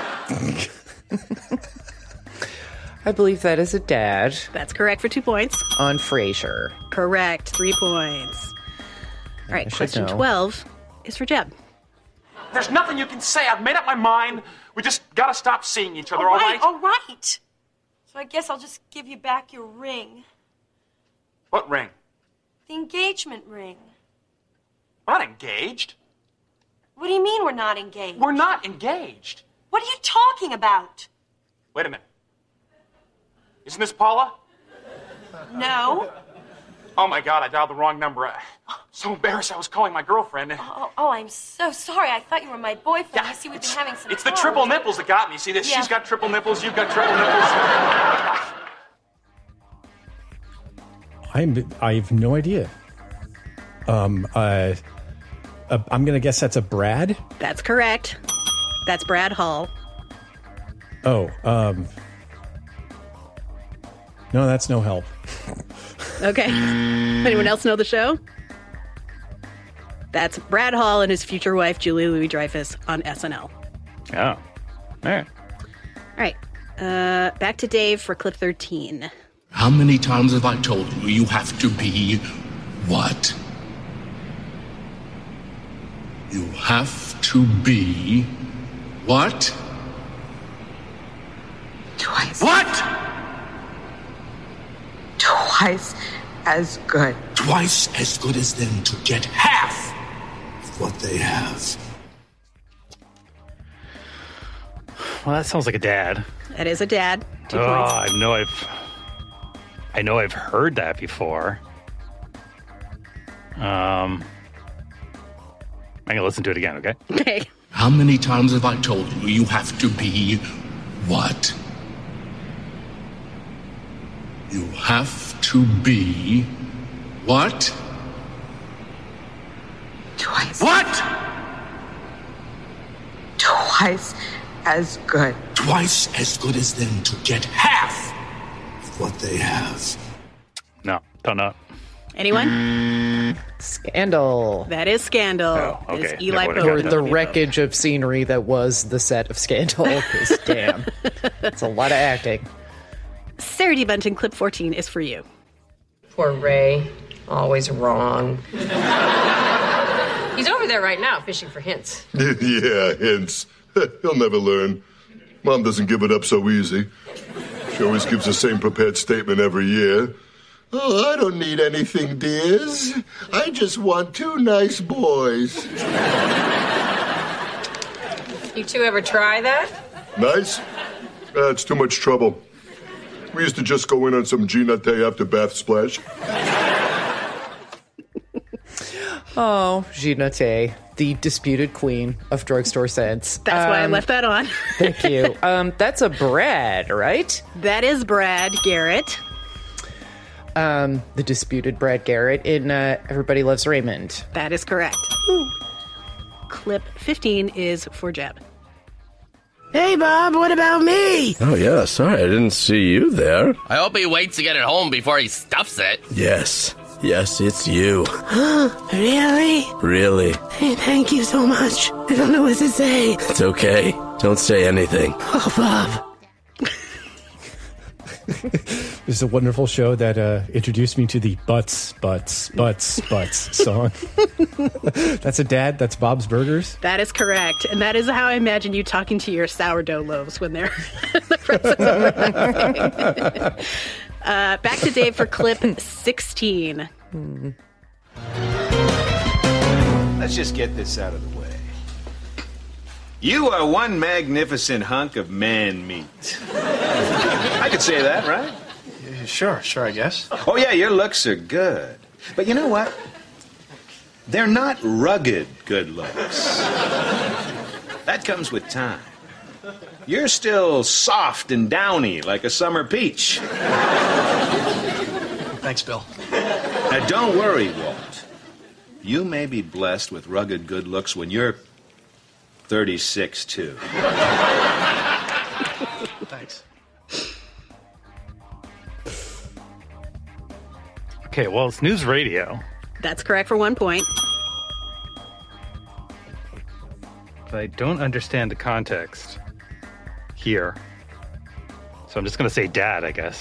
I believe that is a dad. That's correct for 2 points. On Frasier. Correct. 3 points. All right, question 12 is for Jeb. There's nothing you can say. I've made up my mind. We just gotta stop seeing each other, all right? All right. So I guess I'll just give you back your ring. What ring? The engagement ring. We're not engaged. What do you mean we're not engaged? We're not engaged. What are you talking about? Wait a minute. Isn't this Paula? No. Oh, my God, I dialed the wrong number. I'm so embarrassed. I was calling my girlfriend. Oh, I'm so sorry. I thought you were my boyfriend. Yeah, you see, we've been having some It's the triple nipples that got me. See, this? Yeah. She's got triple nipples. You've got triple nipples. I have no idea. I'm going to guess that's a Brad. That's correct. That's Brad Hall. Oh, no, that's no help. Okay. Anyone else know the show? That's Brad Hall and his future wife, Julia Louis-Dreyfus, on SNL. Oh. All right. All right. Back to Dave for clip 13. How many times have I told you you have to be what? You have to be what? Twice. What? Twice as good. Twice as good as them to get half of what they have. Well, that sounds like a dad. That is a dad. 2 points. I know I've heard that before. I'm gonna listen to it again, okay? Okay. How many times have I told you you have to be what? You have to be what? Twice. What? Twice as good. Twice as good as them to get half of what they have. No, don't know. Anyone? Scandal. That is Scandal. Oh, okay. It's Eli Or Pope. the wreckage of scenery that was the set of Scandal. Because damn, it's a lot of acting. Sarah D. Bunting, clip 14 is for you. Poor Ray. Always wrong. He's over there right now fishing for hints. Yeah, hints. He'll never learn. Mom doesn't give it up so easy. She always gives the same prepared statement every year. Oh, I don't need anything, dears. I just want 2 nice boys. You two ever try that? Nice? It's too much trouble. We used to just go in on some Ginate after bath splash. Oh, Ginate. the disputed queen of drugstore scents. That's why I left that on. Thank you. That's a Brad, right? That is Brad Garrett. The disputed Brad Garrett in Everybody Loves Raymond. That is correct. Clip 15 is for Jeb. Hey, Bob, what about me? Oh, yeah, sorry, I didn't see you there. I hope he waits to get it home before he stuffs it. Yes, it's you. Really? Really. Hey, thank you so much. I don't know what to say. It's okay. Don't say anything. Oh, Bob. This is a wonderful show that introduced me to the Butts song. That's a dad. That's Bob's Burgers. That is correct. And that is how I imagine you talking to your sourdough loaves when they're in the process of back to Dave for clip 16. Let's just get this out of the way. You are one magnificent hunk of man meat. I could say that, right? Sure, I guess. Oh, yeah, your looks are good. But you know what? They're not rugged good looks. That comes with time. You're still soft and downy like a summer peach. Thanks, Bill. Now, don't worry, Walt. You may be blessed with rugged good looks when you're 36, too. Thanks. Okay, well, it's news radio. That's correct for 1 point. But I don't understand the context here. So I'm just going to say dad, I guess.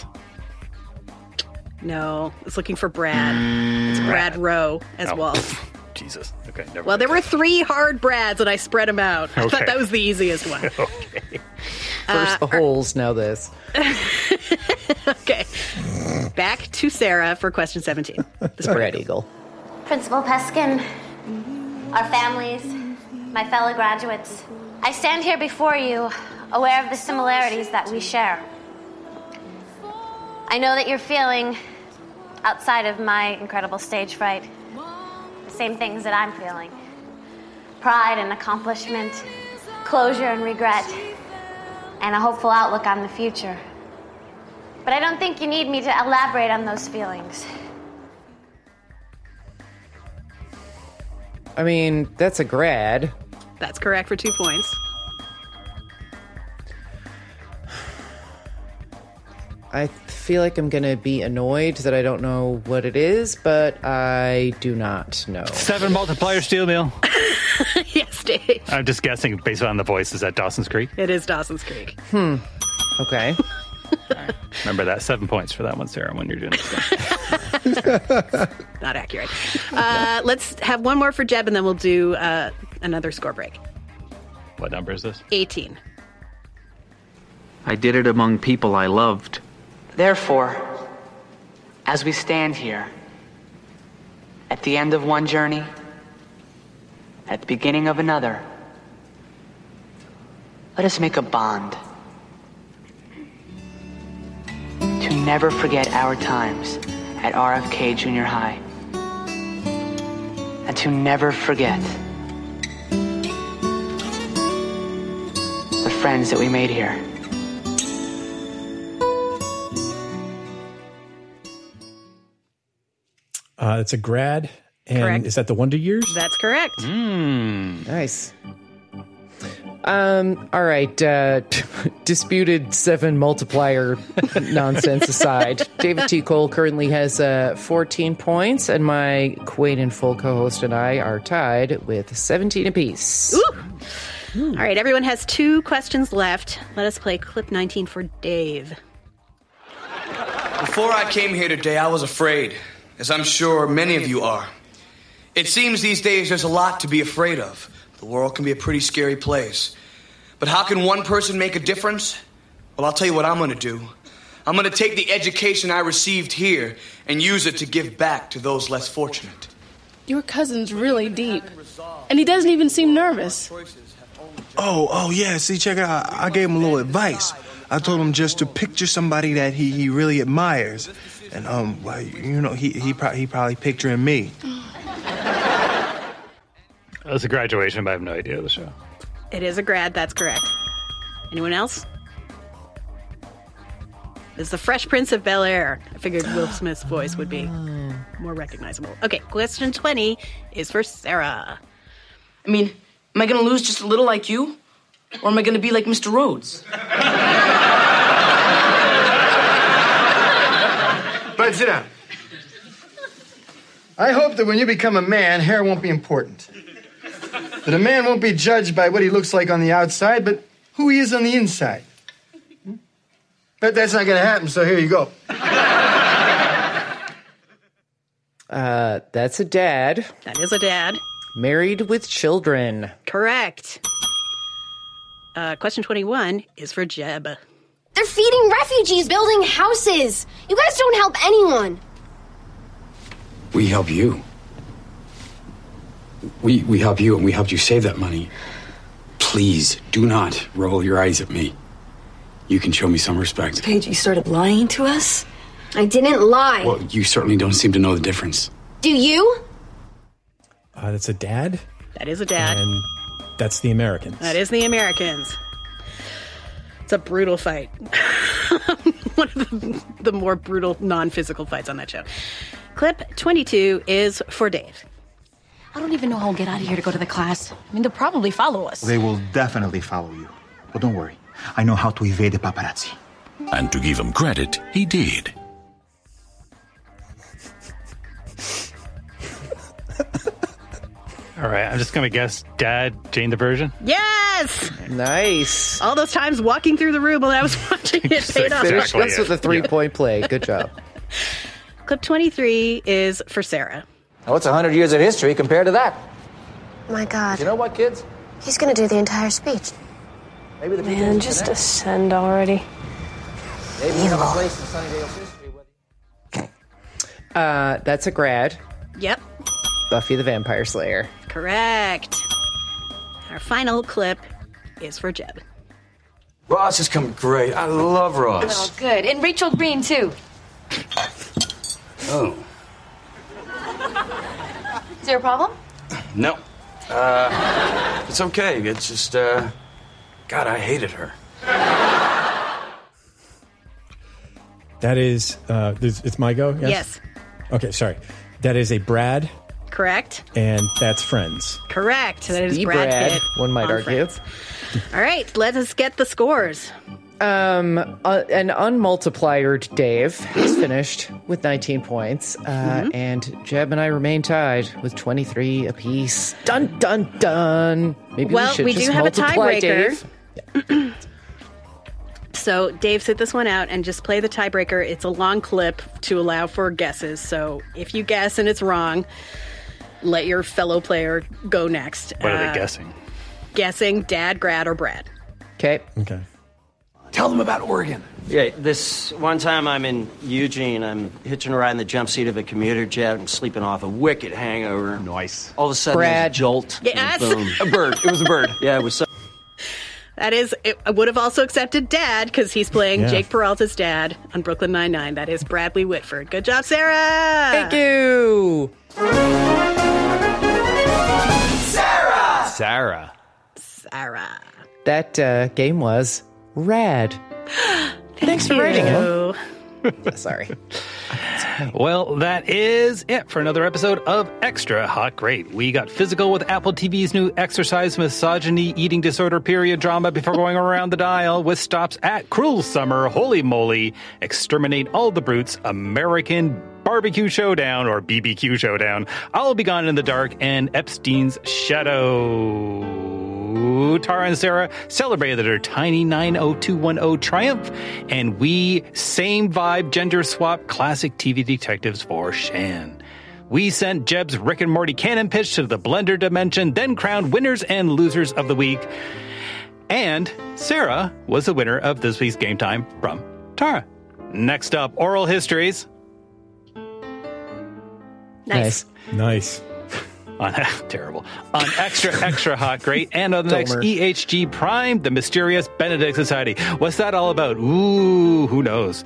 No, it's looking for Brad. It's Brad Rowe as well. Jesus. Okay, never mind. Well, there were 3 hard Brads, and I spread them out. I thought that was the easiest one. Okay. First the holes, now this. Okay. Back to Sarah for question 17. The Spread Eagle. Principal Peskin, our families, my fellow graduates, I stand here before you aware of the similarities that we share. I know that you're feeling, outside of my incredible stage fright, the same things that I'm feeling. Pride and accomplishment, closure and regret, and a hopeful outlook on the future. But I don't think you need me to elaborate on those feelings. I mean, that's a grad. That's correct for 2 points. I feel like I'm going to be annoyed that I don't know what it is, but I do not know. 7 multiplier steel mill. Yes, Dave. I'm just guessing based on the voices at Dawson's Creek. It is Dawson's Creek. Okay. Right. Remember that 7 points for that one, Sarah, when you're doing this. Not accurate. Let's have one more for Jeb, and then we'll do another score break. What number is this? 18. I did it among people I loved. Therefore, as we stand here, at the end of one journey, at the beginning of another, let us make a bond to never forget our times at RFK Junior High, and to never forget the friends that we made here. It's a grad, and Correct. Is that the Wonder Years? That's correct. Nice. All right. Disputed 7 multiplier nonsense aside, David T. Cole currently has 14 points, and my Quaid and Full co-host and I are tied with 17 apiece. Ooh. All right, everyone has 2 questions left. Let us play clip 19 for Dave. Before I came here today, I was afraid, as I'm sure many of you are. It seems these days there's a lot to be afraid of. The world can be a pretty scary place. But how can one person make a difference? Well, I'll tell you what I'm going to do. I'm going to take the education I received here and use it to give back to those less fortunate. Your cousin's really deep, and he doesn't even seem nervous. Oh, yeah, see, check it out. I gave him a little advice. I told him just to picture somebody that he really admires. And, well, you know, he probably picturing me. It was a graduation, but I have no idea of the show. It is a grad, that's correct. Anyone else? It's the Fresh Prince of Bel-Air. I figured Will Smith's voice would be more recognizable. Okay, question 20 is for Sarah. I mean, am I going to lose just a little like you? Or am I going to be like Mr. Rhodes? Bud, sit down. I hope that when you become a man, hair won't be important. That a man won't be judged by what he looks like on the outside, but who he is on the inside. But that's not going to happen, so here you go. That's a dad. That is a dad. Married with children. Correct. Question 21 is for Jeb. They're feeding refugees, building houses. You guys don't help anyone. We help you. We help you, and we helped you save that money. Please, do not roll your eyes at me. You can show me some respect. Paige, you started lying to us? I didn't lie. Well, you certainly don't seem to know the difference. Do you? That's a dad. That is a dad. And that's the Americans. That is the Americans. It's a brutal fight. One of the more brutal non-physical fights on that show. Clip 22 is for Dave. I don't even know how we'll get out of here to go to the class. I mean, they'll probably follow us. They will definitely follow you. But don't worry. I know how to evade the paparazzi. And to give him credit, he did. All right, I'm just going to guess Dad, Jane the Virgin. Yes! Nice. All those times walking through the room while I was watching it paid off. Finish this with a 3-point play. Good job. Clip 23 is for Sarah. Now, what's 100 years of history compared to that? My God. You know what, kids? He's going to do the entire speech. Maybe the Man, just ascend already. Maybe there's a place in Sunnydale's history where... That's a grad. Yep. Buffy the Vampire Slayer. Correct. Our final clip is for Jeb. Ross has come great. I love Ross. Oh, good. And Rachel Green, too. Oh. Is there a problem? No. It's okay. It's just, God, I hated her. That is, it's my go? Yes. Okay, sorry. That is a Brad. Correct. And that's Friends. Correct. That is The Brad Pitt. one might argue. Friends. All right, let us get the scores. An unmultipliered Dave has finished with 19 points, and Jeb and I remain tied with 23 apiece. Dun, dun, dun. Maybe well, we should we just do have a multiply tiebreaker. Dave. So Dave, sit this one out and just play the tiebreaker. It's a long clip to allow for guesses. So if you guess and it's wrong, let your fellow player go next. What are they guessing? Guessing Dad, Grad, or Brad. Okay. Tell them about Oregon. Yeah, this one time I'm in Eugene. I'm hitching a ride in the jump seat of a commuter jet and sleeping off a wicked hangover. Nice. All of a sudden, Brad. there's a jolt. Yes. And boom. A bird. It was a bird. Yeah, it was so... That is, I would have also accepted Dad because he's playing Yeah. Jake Peralta's dad on Brooklyn Nine-Nine. That is Bradley Whitford. Good job, Sarah. Thank you. Sarah. That game was rad. Thanks for writing it. Sorry. Well, that is it for another episode of Extra Hot Great. We got physical with Apple TV's new exercise, misogyny, eating disorder, period drama before going around the dial with stops at Cruel Summer, Holy Moly, Exterminate All the Brutes, American Barbecue Showdown, or BBQ Showdown, I'll Be Gone in the Dark, and Epstein's Shadow. Tara and Sarah celebrated their tiny 90210 triumph, and we same vibe, gender swap, classic TV detectives for Shan. We sent Jeb's Rick and Morty canon pitch to the Blender Dimension, then crowned winners and losers of the week. And Sarah was the winner of this week's Game Time from Tara. Next up, Oral Histories. Nice. Terrible. On Extra Hot Great, and on the next EHG Prime, the Mysterious Benedict Society. What's that all about? Ooh, who knows?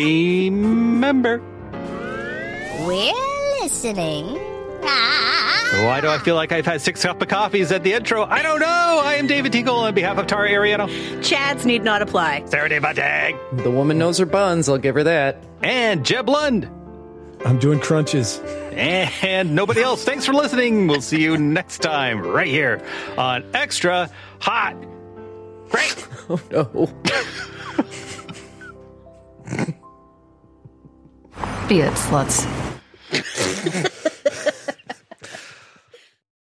Remember. We're listening. Why do I feel like I've had 6 cups of coffees at the intro? I don't know. I am David Teagle on behalf of Tara Ariano. Chads need not apply. Sarah Day Buttig. The woman knows her buns. I'll give her that. And Jeb Lund. I'm doing crunches. And nobody else. Thanks for listening. We'll see you next time right here on Extra Hot. Great. Oh, no. Be it, sluts.